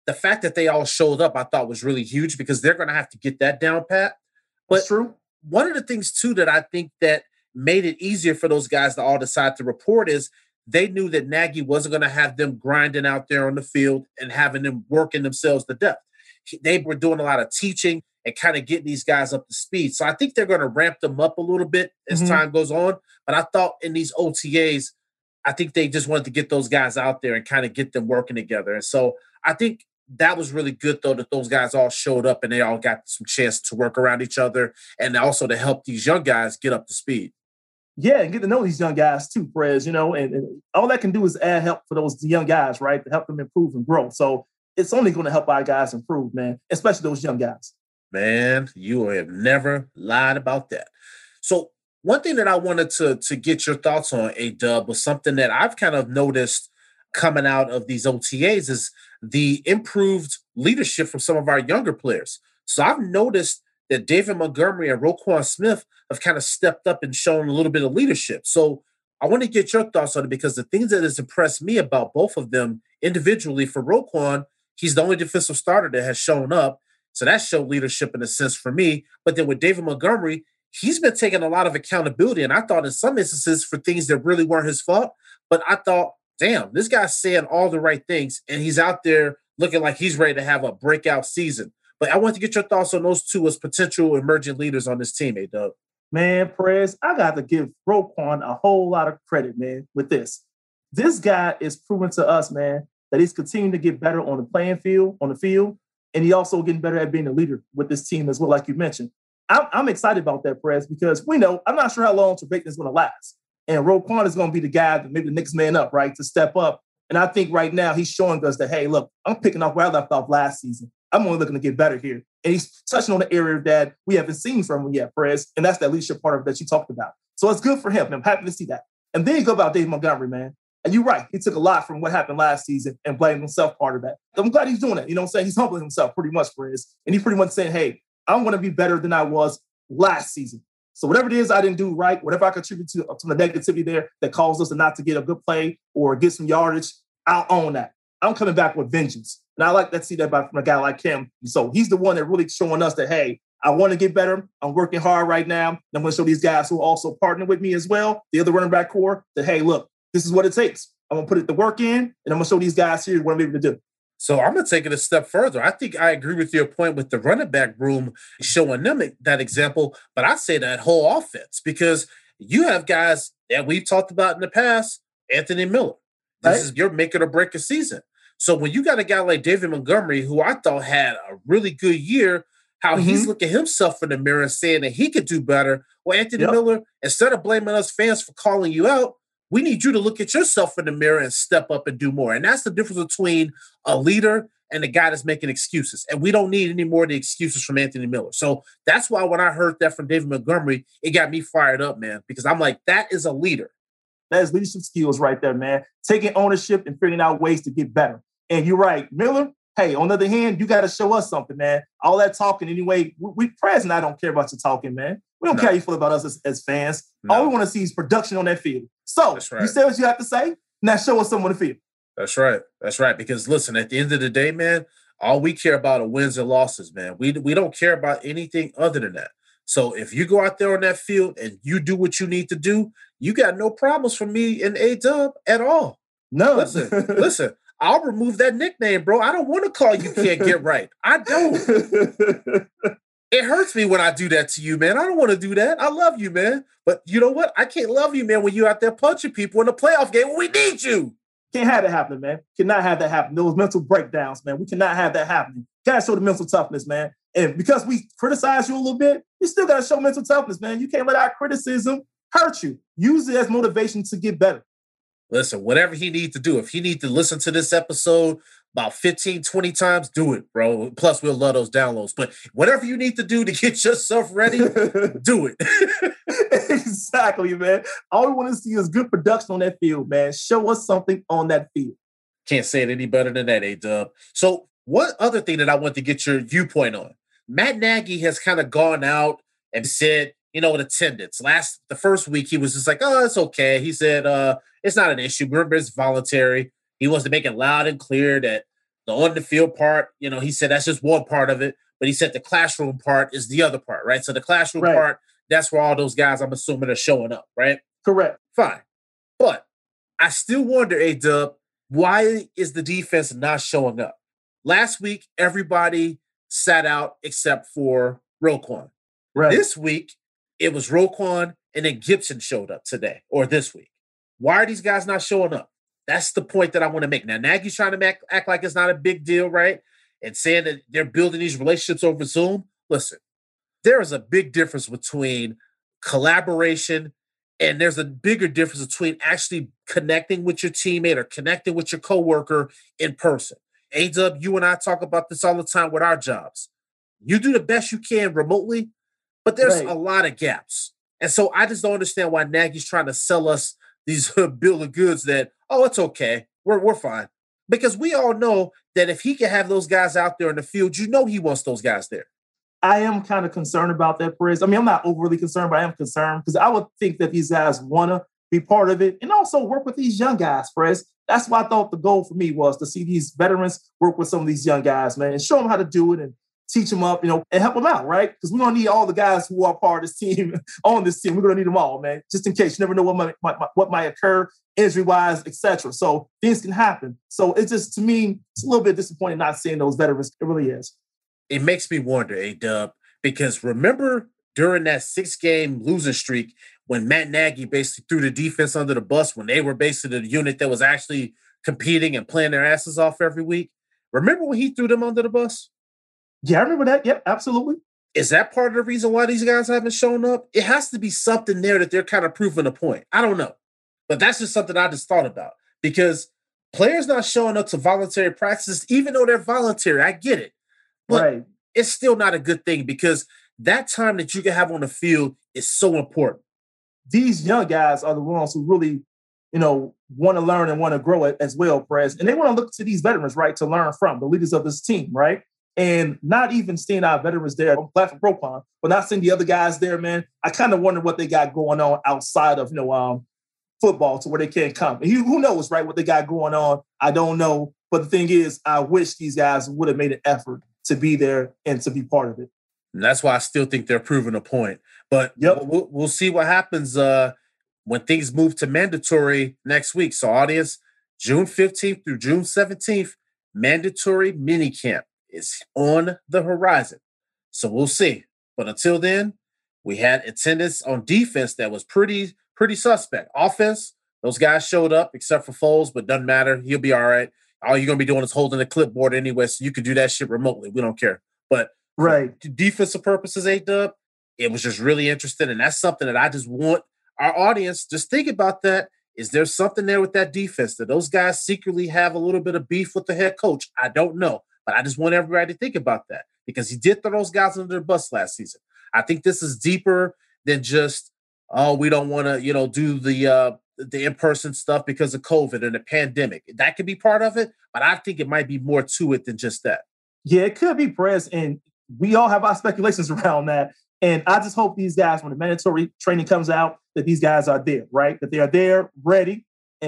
the fact that they all showed up, I thought was really huge because they're going to have to get that down pat. But That's true. one of the things too that I think that made it easier for those guys to all decide to report is they knew that Nagy wasn't going to have them grinding out there on the field and having them working themselves to death. They were doing a lot of teaching and kind of getting these guys up to speed. So I think they're going to ramp them up a little bit as time goes on. But I thought in these OTAs, I think they just wanted to get those guys out there and kind of get them working together. And so I think that was really good, though, that those guys all showed up and they all got some chance to work around each other and also to help these young guys get up to speed. Yeah, and get to know these young guys too, Perez, and all that can do is add help for those young guys, right, to help them improve and grow. So it's only going to help our guys improve, man, especially those young guys. Man, you have never lied about that. So one thing that I wanted to get your thoughts on, A-Dub, was something that I've kind of noticed coming out of these OTAs is the improved leadership from some of our younger players. So I've noticed that David Montgomery and Roquan Smith have kind of stepped up and shown a little bit of leadership. So I want to get your thoughts on it because the things that has impressed me about both of them individually, for Roquan, he's the only defensive starter that has shown up. So that showed leadership in a sense for me. But then with David Montgomery, he's been taking a lot of accountability. And I thought in some instances for things that really weren't his fault. But I thought, damn, this guy's saying all the right things. And he's out there looking like he's ready to have a breakout season. But I want to get your thoughts on those two as potential emerging leaders on this team, A-Dub. Man, Perez, I got to give Roquan a whole lot of credit, man, with this. This guy is proving to us, man, that he's continuing to get better on the field, and he also getting better at being a leader with this team as well, like you mentioned. I'm excited about that, Perez, because we know, I'm not sure how long Trevathan is going to last. And Roquan is going to be the guy that maybe the next man up, right, to step up. And I think right now he's showing us that, hey, look, I'm picking up where I left off last season. I'm only looking to get better here. And he's touching on the area that we haven't seen from him yet, Perez. And that's that leadership part of it that you talked about. So it's good for him. I'm happy to see that. And then you go about Dave Montgomery, man. And you're right. He took a lot from what happened last season and blamed himself part of that. I'm glad he's doing it. You know what I'm saying? He's humbling himself pretty much, Perez. And he's pretty much saying, hey, I'm going to be better than I was last season. So whatever it is I didn't do right, whatever I contribute to the negativity there that caused us to not to get a good play or get some yardage, I'll own that. I'm coming back with vengeance. And I like to see that from a guy like him. So he's the one that really showing us that, hey, I want to get better. I'm working hard right now. And I'm going to show these guys who are also partnering with me as well, the other running back core, that, hey, look, this is what it takes. I'm going to put the work in, and I'm going to show these guys here what I'm able to do. So I'm going to take it a step further. I think I agree with your point with the running back room showing them that example, but I say that whole offense because you have guys that we've talked about in the past, Anthony Miller. This is your make it or break a season. So when you got a guy like David Montgomery, who I thought had a really good year, how he's looking himself in the mirror and saying that he could do better. Well, Anthony Miller, instead of blaming us fans for calling you out, we need you to look at yourself in the mirror and step up and do more. And that's the difference between a leader and a guy that's making excuses. And we don't need any more of the excuses from Anthony Miller. So that's why when I heard that from David Montgomery, it got me fired up, man, because I'm like, that is a leader. That is leadership skills right there, man. Taking ownership and figuring out ways to get better. And you're right, Miller, hey, on the other hand, you got to show us something, man. All that talking anyway, we Prez and I don't care about your talking, man. We don't care how you feel about us as fans. All we want to see is production on that field. So you say what you have to say, now show us something on the field. That's right. That's right. Because listen, at the end of the day, man, all we care about are wins and losses, man. We don't care about anything other than that. So if you go out there on that field and you do what you need to do, you got no problems from me and A-Dub at all. No. Listen, I'll remove that nickname, bro. I don't want to call you Can't Get Right. I don't. It hurts me when I do that to you, man. I don't want to do that. I love you, man. But you know what? I can't love you, man, when you're out there punching people in a playoff game when we need you. Can't have that happen, man. Cannot have that happen. Those mental breakdowns, man. We cannot have that happening. Got to show the mental toughness, man. And because we criticize you a little bit, you still got to show mental toughness, man. You can't let our criticism hurt you. Use it as motivation to get better. Listen, whatever he needs to do, if he needs to listen to this episode about 15, 20 times, do it, bro. Plus, we'll love those downloads. But whatever you need to do to get yourself ready, do it. Exactly, man. All we want to see is good production on that field, man. Show us something on that field. Can't say it any better than that, A-Dub. So one other thing that I want to get your viewpoint on, Matt Nagy has kind of gone out and said, you know, in attendance. The first week, he was just like, oh, it's okay. He said, it's not an issue. Remember, it's voluntary. He wants to make it loud and clear that The on the field part, he said that's just one part of it, but he said the classroom part is the other part, right? So the classroom part, that's where all those guys, I'm assuming, are showing up, right? Correct. Fine. But I still wonder, A-Dub, why is the defense not showing up? Last week, everybody sat out except for Roquan. Right. This week, it was Roquan and then Gibson showed up today or this week. Why are these guys not showing up? That's the point that I want to make. Now, Nagy's trying to act like it's not a big deal, right? And saying that they're building these relationships over Zoom. Listen, there is a big difference between collaboration and there's a bigger difference between actually connecting with your teammate or connecting with your coworker in person. A-Dub, you and I talk about this all the time with our jobs. You do the best you can remotely, but there's a lot of gaps. And so I just don't understand why Nagy's trying to sell us these bill of goods that, it's okay. We're fine. Because we all know that if he can have those guys out there in the field, he wants those guys there. I am kind of concerned about that, Perez. I mean, I'm not overly concerned, but I am concerned because I would think that these guys want to be part of it and also work with these young guys, Perez. That's what I thought the goal for me was to see these veterans work with some of these young guys, man, and show them how to do it and teach them up, and help them out, right? Because we're going to need all the guys who are part of this team on this team. We're going to need them all, man, just in case. You never know what might occur injury-wise, etc. So things can happen. So it's just, to me, it's a little bit disappointing not seeing those veterans. It really is. It makes me wonder, A-Dub, because remember during that 6-game losing streak when Matt Nagy basically threw the defense under the bus when they were basically the unit that was actually competing and playing their asses off every week? Remember when he threw them under the bus? Yeah, I remember that. Yep, absolutely. Is that part of the reason why these guys haven't shown up? It has to be something there that they're kind of proving a point. I don't know. But that's just something I just thought about because players not showing up to voluntary practices, even though they're voluntary, I get it. But it's still not a good thing because that time that you can have on the field is so important. These young guys are the ones who really, want to learn and want to grow it as well, Perez. And they want to look to these veterans, right, to learn from the leaders of this team, right? And not even seeing our veterans there, I'm glad for Roquan, but not seeing the other guys there, man. I kind of wonder what they got going on outside of, football to where they can't come. And who knows, right, what they got going on? I don't know. But the thing is, I wish these guys would have made an effort to be there and to be part of it. And that's why I still think they're proving a point. But we'll see what happens when things move to mandatory next week. So, audience, June 15th through June 17th, mandatory minicamp is on the horizon. So we'll see. But until then, we had attendance on defense that was pretty suspect. Offense, those guys showed up except for Foles, but doesn't matter. He'll be all right. All you're going to be doing is holding a clipboard anyway, so you can do that shit remotely. We don't care. But for defensive purposes, A-Dub, it was just really interesting. And that's something that I just want our audience just think about that. Is there something there with that defense that those guys secretly have a little bit of beef with the head coach? I don't know. But I just want everybody to think about that because he did throw those guys under the bus last season. I think this is deeper than just, we don't want to, do the in-person stuff because of COVID and the pandemic. That could be part of it, but I think it might be more to it than just that. Yeah, it could be, Perez, and we all have our speculations around that. And I just hope these guys, when the mandatory training comes out, that these guys are there, right? That they are there, ready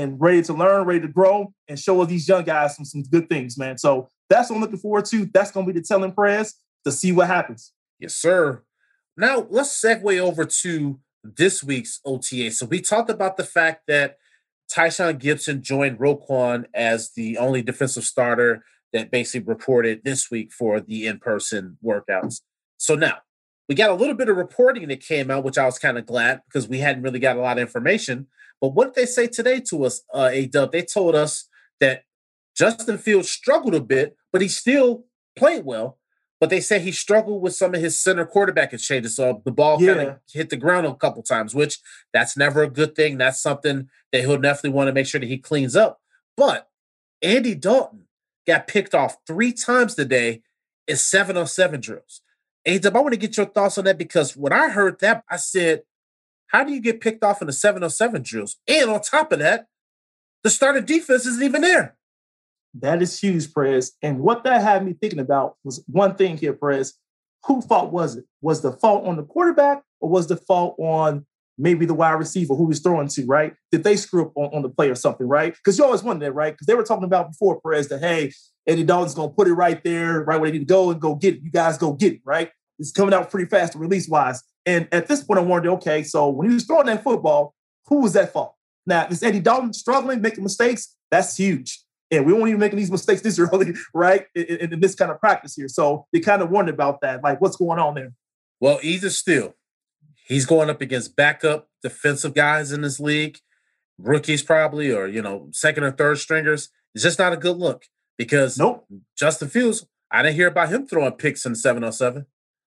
to learn, ready to grow, and show us these young guys some good things, man. So that's what I'm looking forward to. That's going to be the telling, Perez, to see what happens. Yes, sir. Now, let's segue over to this week's OTA. So we talked about the fact that Tyshawn Gibson joined Roquan as the only defensive starter that basically reported this week for the in-person workouts. So now, we got a little bit of reporting that came out, which I was kind of glad because we hadn't really got a lot of information. But what did they say today to us, A-Dub? They told us that Justin Fields struggled a bit, but he still played well. But they say he struggled with some of his center quarterback exchanges. So the ball kind of hit the ground a couple times, which that's never a good thing. That's something that he'll definitely want to make sure that he cleans up. But Andy Dalton got picked off 3 times today in 7-on-7 drills. A-Dub, I want to get your thoughts on that because when I heard that, I said, how do you get picked off in the 7-on-7 drills? And on top of that, the starting defense isn't even there. That is huge, Perez. And what that had me thinking about was one thing here, Perez. Whose fault was it? Was the fault on the quarterback or was the fault on maybe the wide receiver who he's throwing to, right? Did they screw up on the play or something, right? Because you always wonder that, right? Because they were talking about before, Perez, that, hey, Andy Dalton's going to put it right there, right where they need to go and go get it. You guys go get it, right? It's coming out pretty fast release-wise. And at this point, I'm wondering, okay, so when he was throwing that football, who was that fault? Now, is Andy Dalton struggling, making mistakes? That's huge. And we won't even making these mistakes this early, right, in this kind of practice here. So they kind of wondered about that, like what's going on there? Well, either still, he's going up against backup defensive guys in this league, rookies probably, or, second or third stringers. It's just not a good look because Justin Fields, I didn't hear about him throwing picks in 707.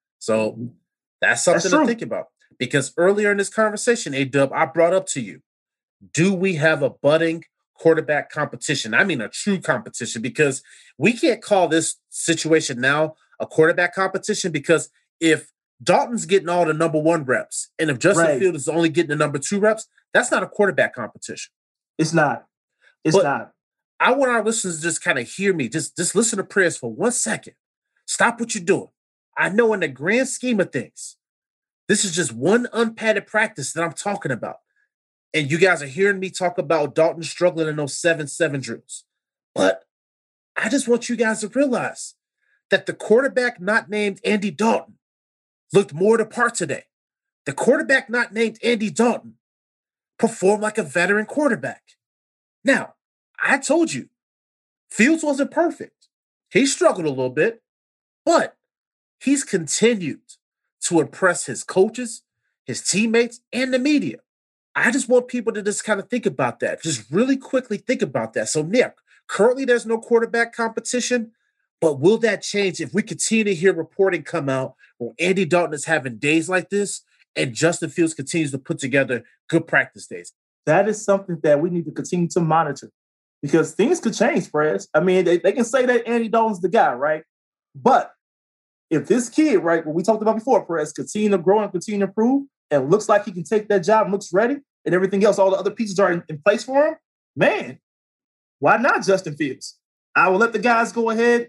So that's something to think about. Because earlier in this conversation, A-Dub, I brought up to you, do we have a budding quarterback competition? I mean, a true competition, because we can't call this situation now a quarterback competition, because if Dalton's getting all the number 1 reps and if Justin Fields is only getting the number 2 reps, that's not a quarterback competition. It's not. It's not. I want our listeners to just kind of hear me. Just listen to prayers for 1 second. Stop what you're doing. I know in the grand scheme of things, this is just one unpadded practice that I'm talking about. And you guys are hearing me talk about Dalton struggling in those 7-7 drills. But I just want you guys to realize that the quarterback not named Andy Dalton looked more the part today. The quarterback not named Andy Dalton performed like a veteran quarterback. Now, I told you, Fields wasn't perfect. He struggled a little bit, but he's continued to impress his coaches, his teammates, and the media. I just want people to just kind of think about that. Just really quickly think about that. So, Nick, currently there's no quarterback competition, but will that change if we continue to hear reporting come out where Andy Dalton is having days like this and Justin Fields continues to put together good practice days? That is something that we need to continue to monitor, because things could change, Fred. I mean, they can say that Andy Dalton's the guy, right? But if this kid, right, what we talked about before, Perez, continue to grow and continue to improve, and looks like he can take that job and looks ready, and everything else, all the other pieces are in place for him, man, why not Justin Fields? I will let the guys go ahead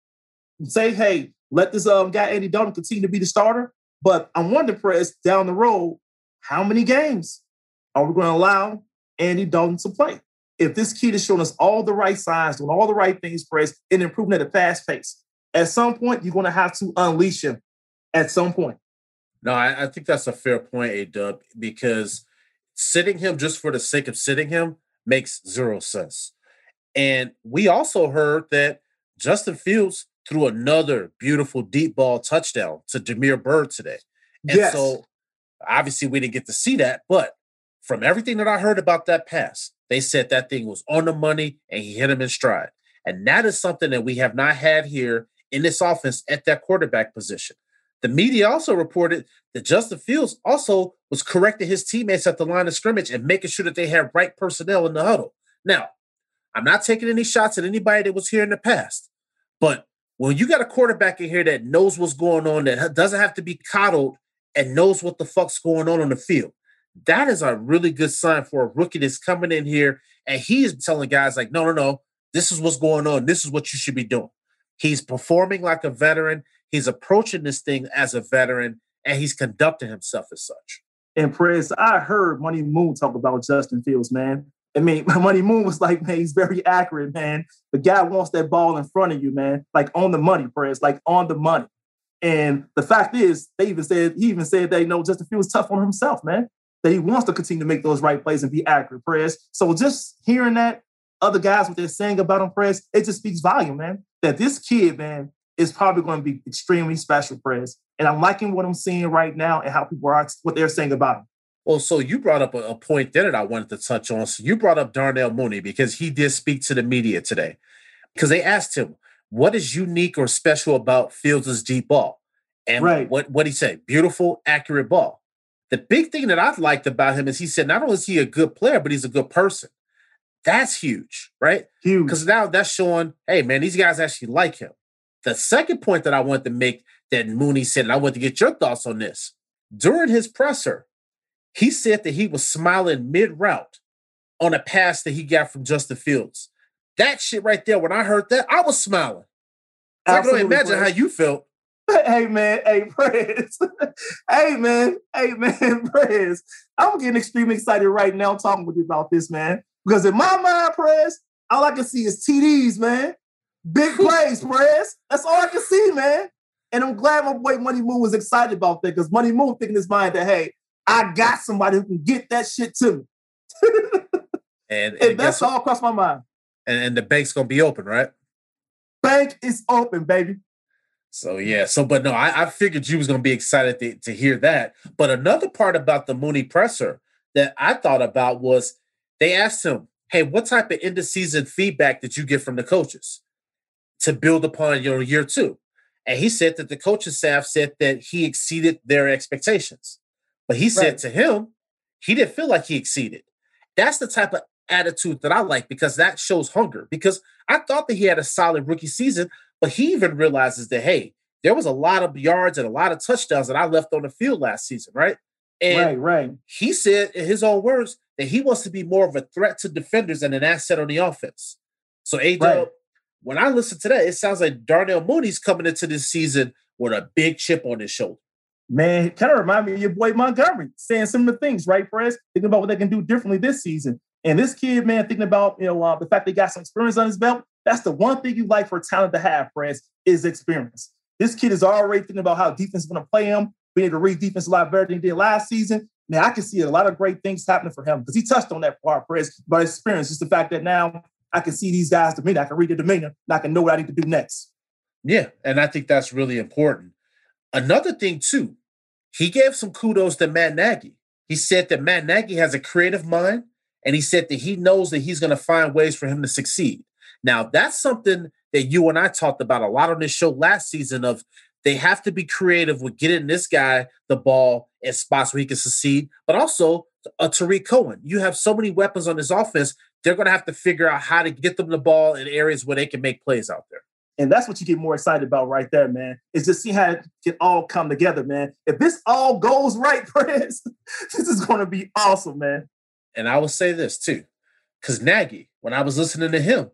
and say, hey, let this guy Andy Dalton continue to be the starter. But I'm wondering, Perez, down the road, how many games are we going to allow Andy Dalton to play? If this kid is showing us all the right signs, doing all the right things, Perez, and improving at a fast pace, at some point, you're going to have to unleash him at some point. No, I think that's a fair point, A-Dub, because sitting him just for the sake of sitting him makes zero sense. And we also heard that Justin Fields threw another beautiful deep ball touchdown to Damiere Byrd today. And so obviously we didn't get to see that, but from everything that I heard about that pass, they said that thing was on the money and he hit him in stride. And that is something that we have not had here in this offense at that quarterback position. The media also reported that Justin Fields also was correcting his teammates at the line of scrimmage and making sure that they had right personnel in the huddle. Now, I'm not taking any shots at anybody that was here in the past, but when you got a quarterback in here that knows what's going on, that doesn't have to be coddled and knows what the fuck's going on the field, that is a really good sign for a rookie that's coming in here and he is telling guys like, no, this is what's going on. This is what you should be doing. He's performing like a veteran. He's approaching this thing as a veteran, and he's conducting himself as such. And Perez, I heard Money Moon talk about Justin Fields, man. I mean, Money Moon was like, man, he's very accurate, man. The guy wants that ball in front of you, man, like on the money, Perez, like on the money. And the fact is, he even said that, Justin Fields is tough on himself, man, that he wants to continue to make those right plays and be accurate, Perez. So just hearing that, other guys, what they're saying about him, Perez, it just speaks volume, man, that this kid, man, is probably going to be extremely special, Perez. And I'm liking what I'm seeing right now and how people are, what they're saying about him. Well, so you brought up a point there that I wanted to touch on. So you brought up Darnell Mooney because he did speak to the media today. Because they asked him, what is unique or special about Fields' deep ball? And what he said, beautiful, accurate ball. The big thing that I've liked about him is he said not only is he a good player, but he's a good person. That's huge, right? Huge. Because now that's showing, hey, man, these guys actually like him. The second point that I wanted to make that Mooney said, and I want to get your thoughts on this. During his presser, he said that he was smiling mid-route on a pass that he got from Justin Fields. That shit right there, when I heard that, I was smiling. So I can only imagine how you felt. Hey man, hey Prez. Hey man, Prez. I'm getting extremely excited right now talking with you about this, man. Because in my mind, Prez, all I can see is TDs, man. Big plays, Prez. That's all I can see, man. And I'm glad my boy Money Moon was excited about that because Money Moon thinking in his mind that, hey, I got somebody who can get that shit to me. And that's all across my mind. And the bank's gonna be open, right? Bank is open, baby. So yeah, but no, I figured you was gonna be excited to hear that. But another part about the Mooney presser that I thought about was they asked him, "Hey, what type of end of season feedback did you get from the coaches to build upon your year two?" And he said that the coaching staff said that he exceeded their expectations. But he said to him, he didn't feel like he exceeded. That's the type of attitude that I like because that shows hunger. Because I thought that he had a solid rookie season, but he even realizes that, hey, there was a lot of yards and a lot of touchdowns that I left on the field last season, right? And he said in his own words that he wants to be more of a threat to defenders and an asset on the offense. So, A-Dub, when I listen to that, it sounds like Darnell Mooney's coming into this season with a big chip on his shoulder. Man, it kind of remind me of your boy Montgomery saying similar things, right, Prez? Thinking about what they can do differently this season. And this kid, man, thinking about, the fact they got some experience on his belt, that's the one thing you like for a talent to have, Prez, is experience. This kid is already thinking about how defense is going to play him, being able to read defense a lot better than he did last season. Now, I can see a lot of great things happening for him because he touched on that part, Prez, about his experience. Just the fact that now I can see these guys' demeanor. I can read their demeanor, and I can know what I need to do next. Yeah, and I think that's really important. Another thing, too, he gave some kudos to Matt Nagy. He said that Matt Nagy has a creative mind, and he said that he knows that he's going to find ways for him to succeed. Now, that's something that you and I talked about a lot on this show last season of they have to be creative with getting this guy the ball in spots where he can succeed, but also Tariq Cohen. You have so many weapons on this offense, they're going to have to figure out how to get them the ball in areas where they can make plays out there. And that's what you get more excited about right there, man, is just see how it can all come together, man. If this all goes right, Prez, this is going to be awesome, man. And I will say this, too, because Nagy, when I was listening to him,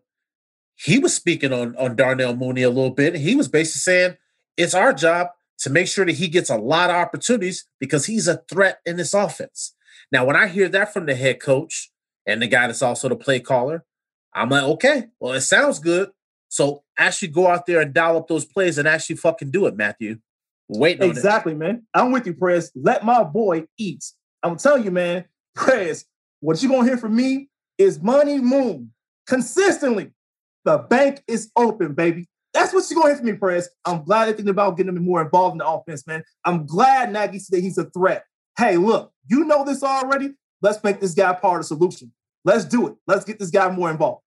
he was speaking on Darnell Mooney a little bit. And he was basically saying it's our job to make sure that he gets a lot of opportunities because he's a threat in this offense. Now, when I hear that from the head coach and the guy that's also the play caller, I'm like, okay, well, it sounds good. So actually go out there and dial up those plays and actually fucking do it, Matthew. Waiting on it. Exactly, man. I'm with you, Prez. Let my boy eat. I'm telling you, man, Prez, what you're going to hear from me is Money Moon. Consistently, the bank is open, baby. That's what you're going to hear from me, Prez. I'm glad they're thinking about getting him more involved in the offense, man. I'm glad Nagy said he's a threat. Hey, look, you know this already. Let's make this guy part of the solution. Let's do it. Let's get this guy more involved.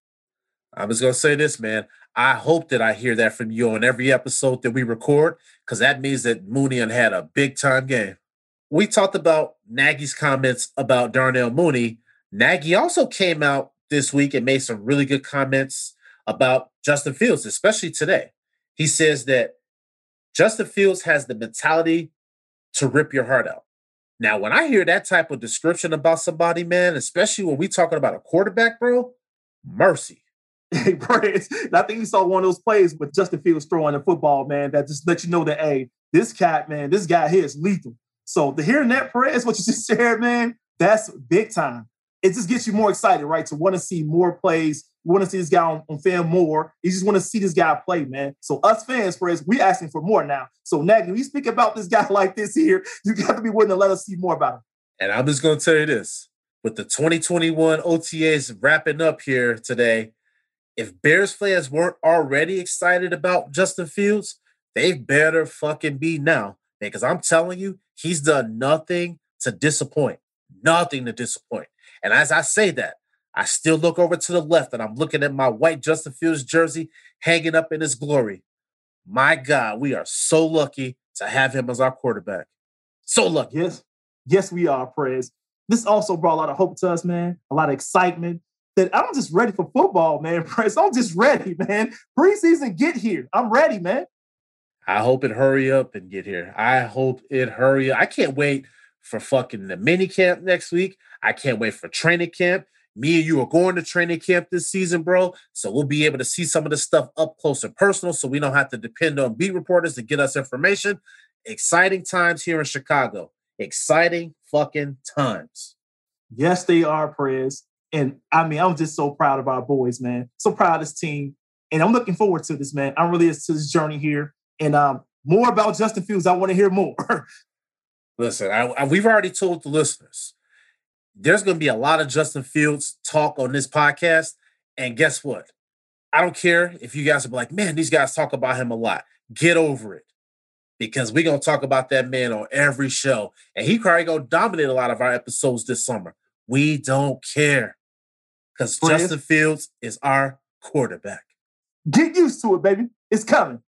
I was going to say this, man. I hope that I hear that from you on every episode that we record, because that means that Mooney had a big-time game. We talked about Nagy's comments about Darnell Mooney. Nagy also came out this week and made some really good comments about Justin Fields, especially today. He says that Justin Fields has the mentality to rip your heart out. Now, when I hear that type of description about somebody, man, especially when we talking about a quarterback, bro, mercy. Hey, Prez, I think you saw one of those plays with Justin Fields throwing the football, man, that just let you know that, hey, this cat, man, this guy here is lethal. So to hearing that, Prez, what you just shared, man, that's big time. It just gets you more excited, right? To want to see more plays. You want to see this guy on film more. You just want to see this guy play, man. So us fans, Prez, we asking for more now. So Nagy, when you speak about this guy like this here, you got to be willing to let us see more about him. And I'm just going to tell you this. With the 2021 OTAs wrapping up here today, if Bears fans weren't already excited about Justin Fields, they better fucking be now. Because I'm telling you, he's done nothing to disappoint. Nothing to disappoint. And as I say that, I still look over to the left and I'm looking at my white Justin Fields jersey hanging up in his glory. My God, we are so lucky to have him as our quarterback. So lucky. Yes, we are, Prez. This also brought a lot of hope to us, man. A lot of excitement. That I'm just ready for football, man. Prez, I'm just ready, man. Preseason, get here. I'm ready, man. I hope it hurry up and get here. I hope it hurry up. I can't wait for fucking the mini camp next week. I can't wait for training camp. Me and you are going to training camp this season, bro. So we'll be able to see some of this stuff up close and personal so we don't have to depend on beat reporters to get us information. Exciting times here in Chicago. Exciting fucking times. Yes, they are, Prez. And I mean, I'm just so proud of our boys, man. So proud of this team. And I'm looking forward to this, man. I'm really to this journey here. And more about Justin Fields. I want to hear more. Listen, we've already told the listeners, there's going to be a lot of Justin Fields talk on this podcast. And guess what? I don't care if you guys are like, man, these guys talk about him a lot. Get over it. Because we're going to talk about that man on every show. And he probably going to dominate a lot of our episodes this summer. We don't care. Because Justin Fields is our quarterback. Get used to it, baby. It's coming.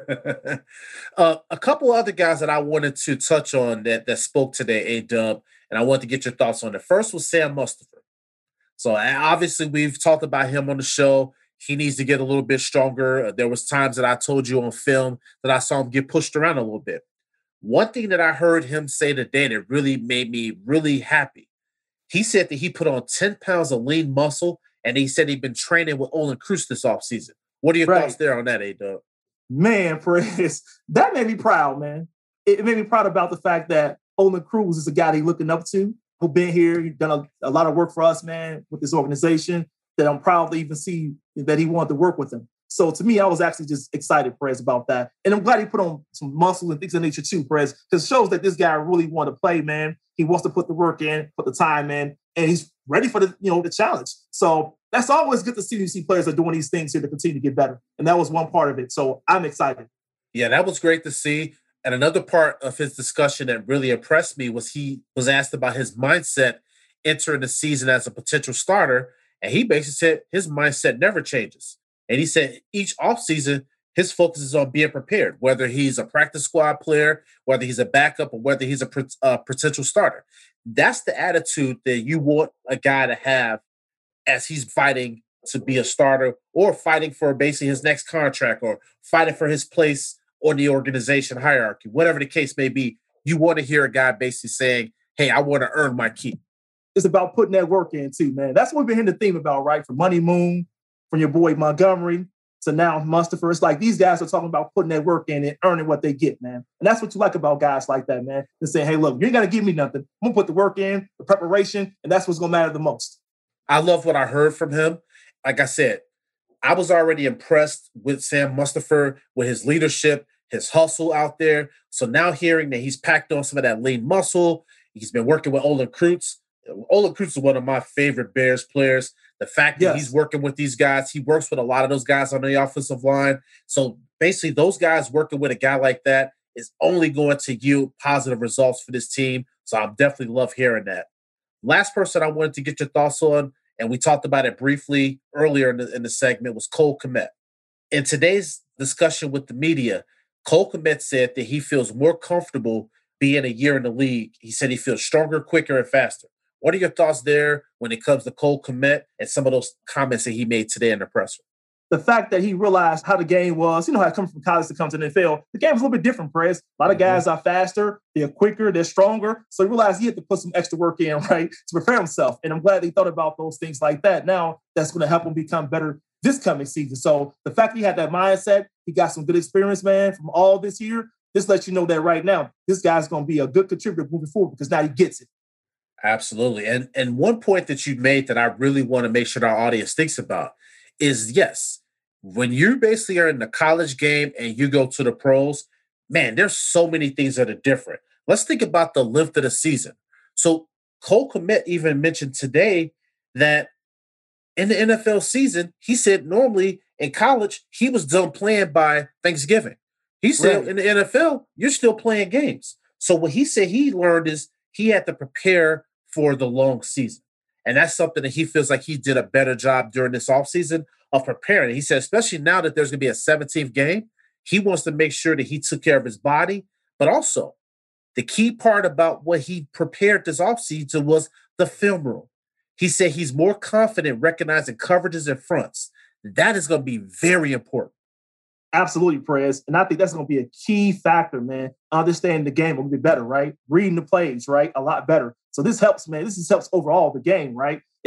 A couple other guys that I wanted to touch on that spoke today, A-Dub, and I wanted to get your thoughts on it. First was Sam Mustipher. So obviously we've talked about him on the show. He needs to get a little bit stronger. There was times that I told you on film that I saw him get pushed around a little bit. One thing that I heard him say today that really made me really happy, he said that he put on 10 pounds of lean muscle, and he said he'd been training with Olin Kreutz this offseason. What are your thoughts there on that, A-Dub? Man, Prez, that made me proud, man. It made me proud about the fact that Olin Kreutz is a guy that he's looking up to, who's been here. He's done a lot of work for us, man, with this organization, that I'm proud to even see that he wanted to work with him. So to me, I was actually just excited, Prez, about that. And I'm glad he put on some muscle and things of nature too, Prez, because it shows that this guy really wanted to play, man. He wants to put the work in, put the time in, and he's ready for the challenge. So that's always good to see. You see players are doing these things here to continue to get better. And that was one part of it. So I'm excited. Yeah, that was great to see. And another part of his discussion that really impressed me was he was asked about his mindset entering the season as a potential starter. And he basically said his mindset never changes. And he said each offseason, his focus is on being prepared, whether he's a practice squad player, whether he's a backup, or whether he's a potential starter. That's the attitude that you want a guy to have as he's fighting to be a starter or fighting for basically his next contract or fighting for his place on the organization hierarchy. Whatever the case may be, you want to hear a guy basically saying, hey, I want to earn my keep. It's about putting that work in too, man. That's what we've been hearing the theme about, right? From Money Moon, from your boy Montgomery to now Mustipher. It's like these guys are talking about putting that work in and earning what they get, man. And that's what you like about guys like that, man. They're saying, hey, look, you ain't got to give me nothing. I'm going to put the work in, the preparation, and that's what's going to matter the most. I love what I heard from him. Like I said, I was already impressed with Sam Mustipher, with his leadership, his hustle out there. So now hearing that he's packed on some of that lean muscle, he's been working with Olin Kreutz. Olin Kreutz is one of my favorite Bears players. The fact that he's working with these guys, he works with a lot of those guys on the offensive line. So basically those guys working with a guy like that is only going to yield positive results for this team. So I definitely love hearing that. Last person I wanted to get your thoughts on, and we talked about it briefly earlier in the segment, was Cole Kmet. In today's discussion with the media, Cole Kmet said that he feels more comfortable being a year in the league. He said he feels stronger, quicker, and faster. What are your thoughts there when it comes to Cole Kmet and some of those comments that he made today in the presser? The fact that he realized how the game was, how it comes from college to come to the NFL, the game was a little bit different, Prez. A lot of guys are faster, they're quicker, they're stronger. So he realized he had to put some extra work in, right, to prepare himself. And I'm glad they thought about those things like that. Now that's going to help him become better this coming season. So the fact that he had that mindset, he got some good experience, man, from all this year. This lets you know that right now, this guy's going to be a good contributor moving forward because now he gets it. Absolutely. And one point that you made that I really want to make sure our audience thinks about is, yes, when you basically are in the college game and you go to the pros, man, there's so many things that are different. Let's think about the length of the season. So Cole Kmet even mentioned today that in the NFL season, he said normally in college, he was done playing by Thanksgiving. He said in the NFL, you're still playing games. So what he said he learned is he had to prepare for the long season. And that's something that he feels like he did a better job during this offseason of preparing. He said, especially now that there's going to be a 17th game, he wants to make sure that he took care of his body. But also, the key part about what he prepared this offseason was the film room. He said he's more confident recognizing coverages and fronts. That is going to be very important. Absolutely, Prez. And I think that's going to be a key factor, man. Understanding the game will be better, right? Reading the plays, right? A lot better. So this helps, man. This helps overall the game, right?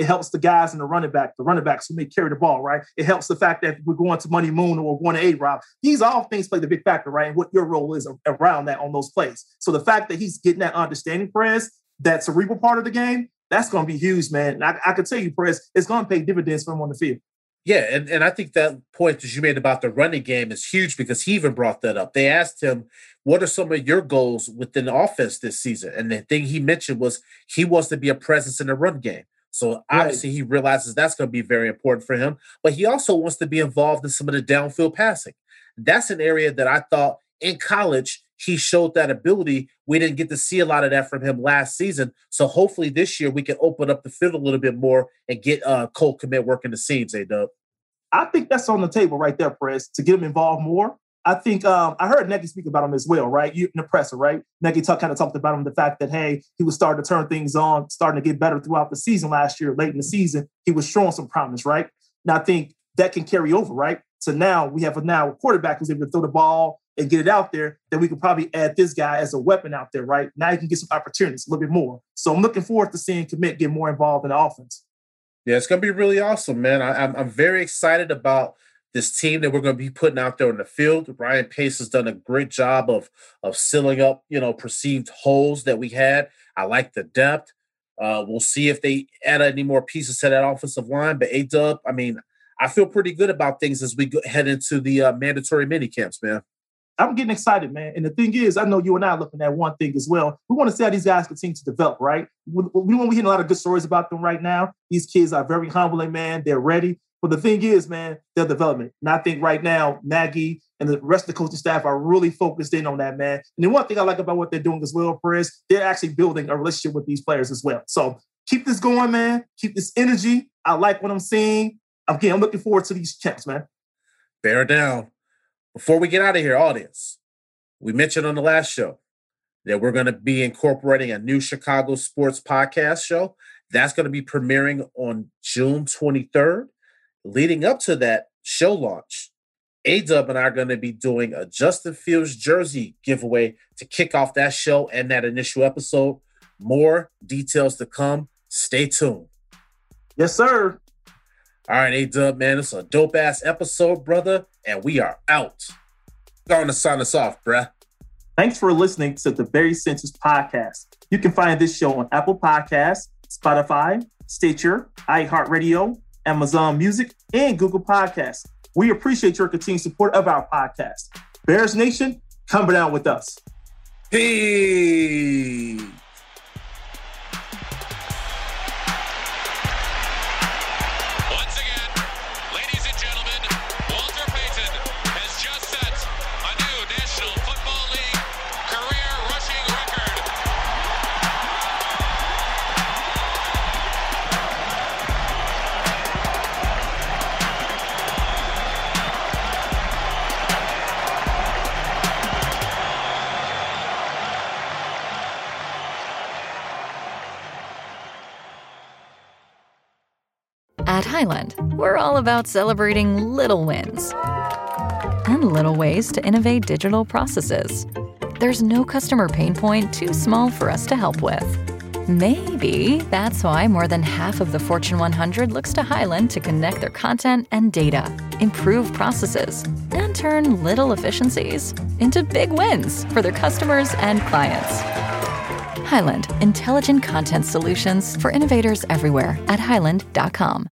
It helps the guys in the running backs who may carry the ball, right? It helps the fact that we're going to Money Moon or we're going to A-Rob. These all things play the big factor, right? And what your role is around that on those plays. So the fact that he's getting that understanding, Perez, that cerebral part of the game, that's going to be huge, man. And I can tell you, Perez, it's going to pay dividends for him on the field. Yeah, and I think that point that you made about the running game is huge because he even brought that up. They asked him, what are some of your goals within the offense this season? And the thing he mentioned was he wants to be a presence in the run game. So obviously he realizes that's going to be very important for him, but he also wants to be involved in some of the downfield passing. That's an area that I thought in college he showed that ability. We didn't get to see a lot of that from him last season. So hopefully this year we can open up the field a little bit more and get Cole Kmet working the seams, A-Dub. I think that's on the table right there, Perez, to get him involved more. I think I heard Nagy speak about him as well, right? You in the presser, right? Nagy kind of talked about him, the fact that, hey, he was starting to turn things on, starting to get better throughout the season last year. Late in the season, he was showing some promise, right? Now I think that can carry over, right? So now we have a quarterback who's able to throw the ball and get it out there. Then we could probably add this guy as a weapon out there, right? Now you can get some opportunities a little bit more. So I'm looking forward to seeing Kmet get more involved in the offense. Yeah, it's going to be really awesome, man. I'm very excited about this team that we're going to be putting out there in the field. Ryan Pace has done a great job of sealing up, perceived holes that we had. I like the depth. We'll see if they add any more pieces to that offensive line. But A-Dub, I feel pretty good about things as we head into the mandatory mini camps, man. I'm getting excited, man. And the thing is, I know you and I are looking at one thing as well. We want to see how these guys continue to develop, right? We're hearing a lot of good stories about them right now. These kids are very humbling, man. They're ready. But the thing is, man, their development. And I think right now, Nagy and the rest of the coaching staff are really focused in on that, man. And then one thing I like about what they're doing as well, Perez, they're actually building a relationship with these players as well. So keep this going, man. Keep this energy. I like what I'm seeing. Again, I'm looking forward to these camps, man. Bear down. Before we get out of here, audience, we mentioned on the last show that we're going to be incorporating a new Chicago sports podcast show. That's going to be premiering on June 23rd. Leading up to that show launch, A-Dub and I are going to be doing a Justin Fields jersey giveaway to kick off that show and that initial episode. More details to come. Stay tuned. Yes, sir. All right, A-Dub, man, it's a dope-ass episode, brother, and we are out. Going to sign us off, bruh. Thanks for listening to the Barry Sanchez Podcast. You can find this show on Apple Podcasts, Spotify, Stitcher, iHeartRadio, Amazon Music, and Google Podcasts. We appreciate your continued support of our podcast. Bears Nation, come down with us. Peace. At Highland, we're all about celebrating little wins and little ways to innovate digital processes. There's no customer pain point too small for us to help with. Maybe that's why more than half of the Fortune 100 looks to Highland to connect their content and data, improve processes, and turn little efficiencies into big wins for their customers and clients. Highland, intelligent content solutions for innovators everywhere at highland.com.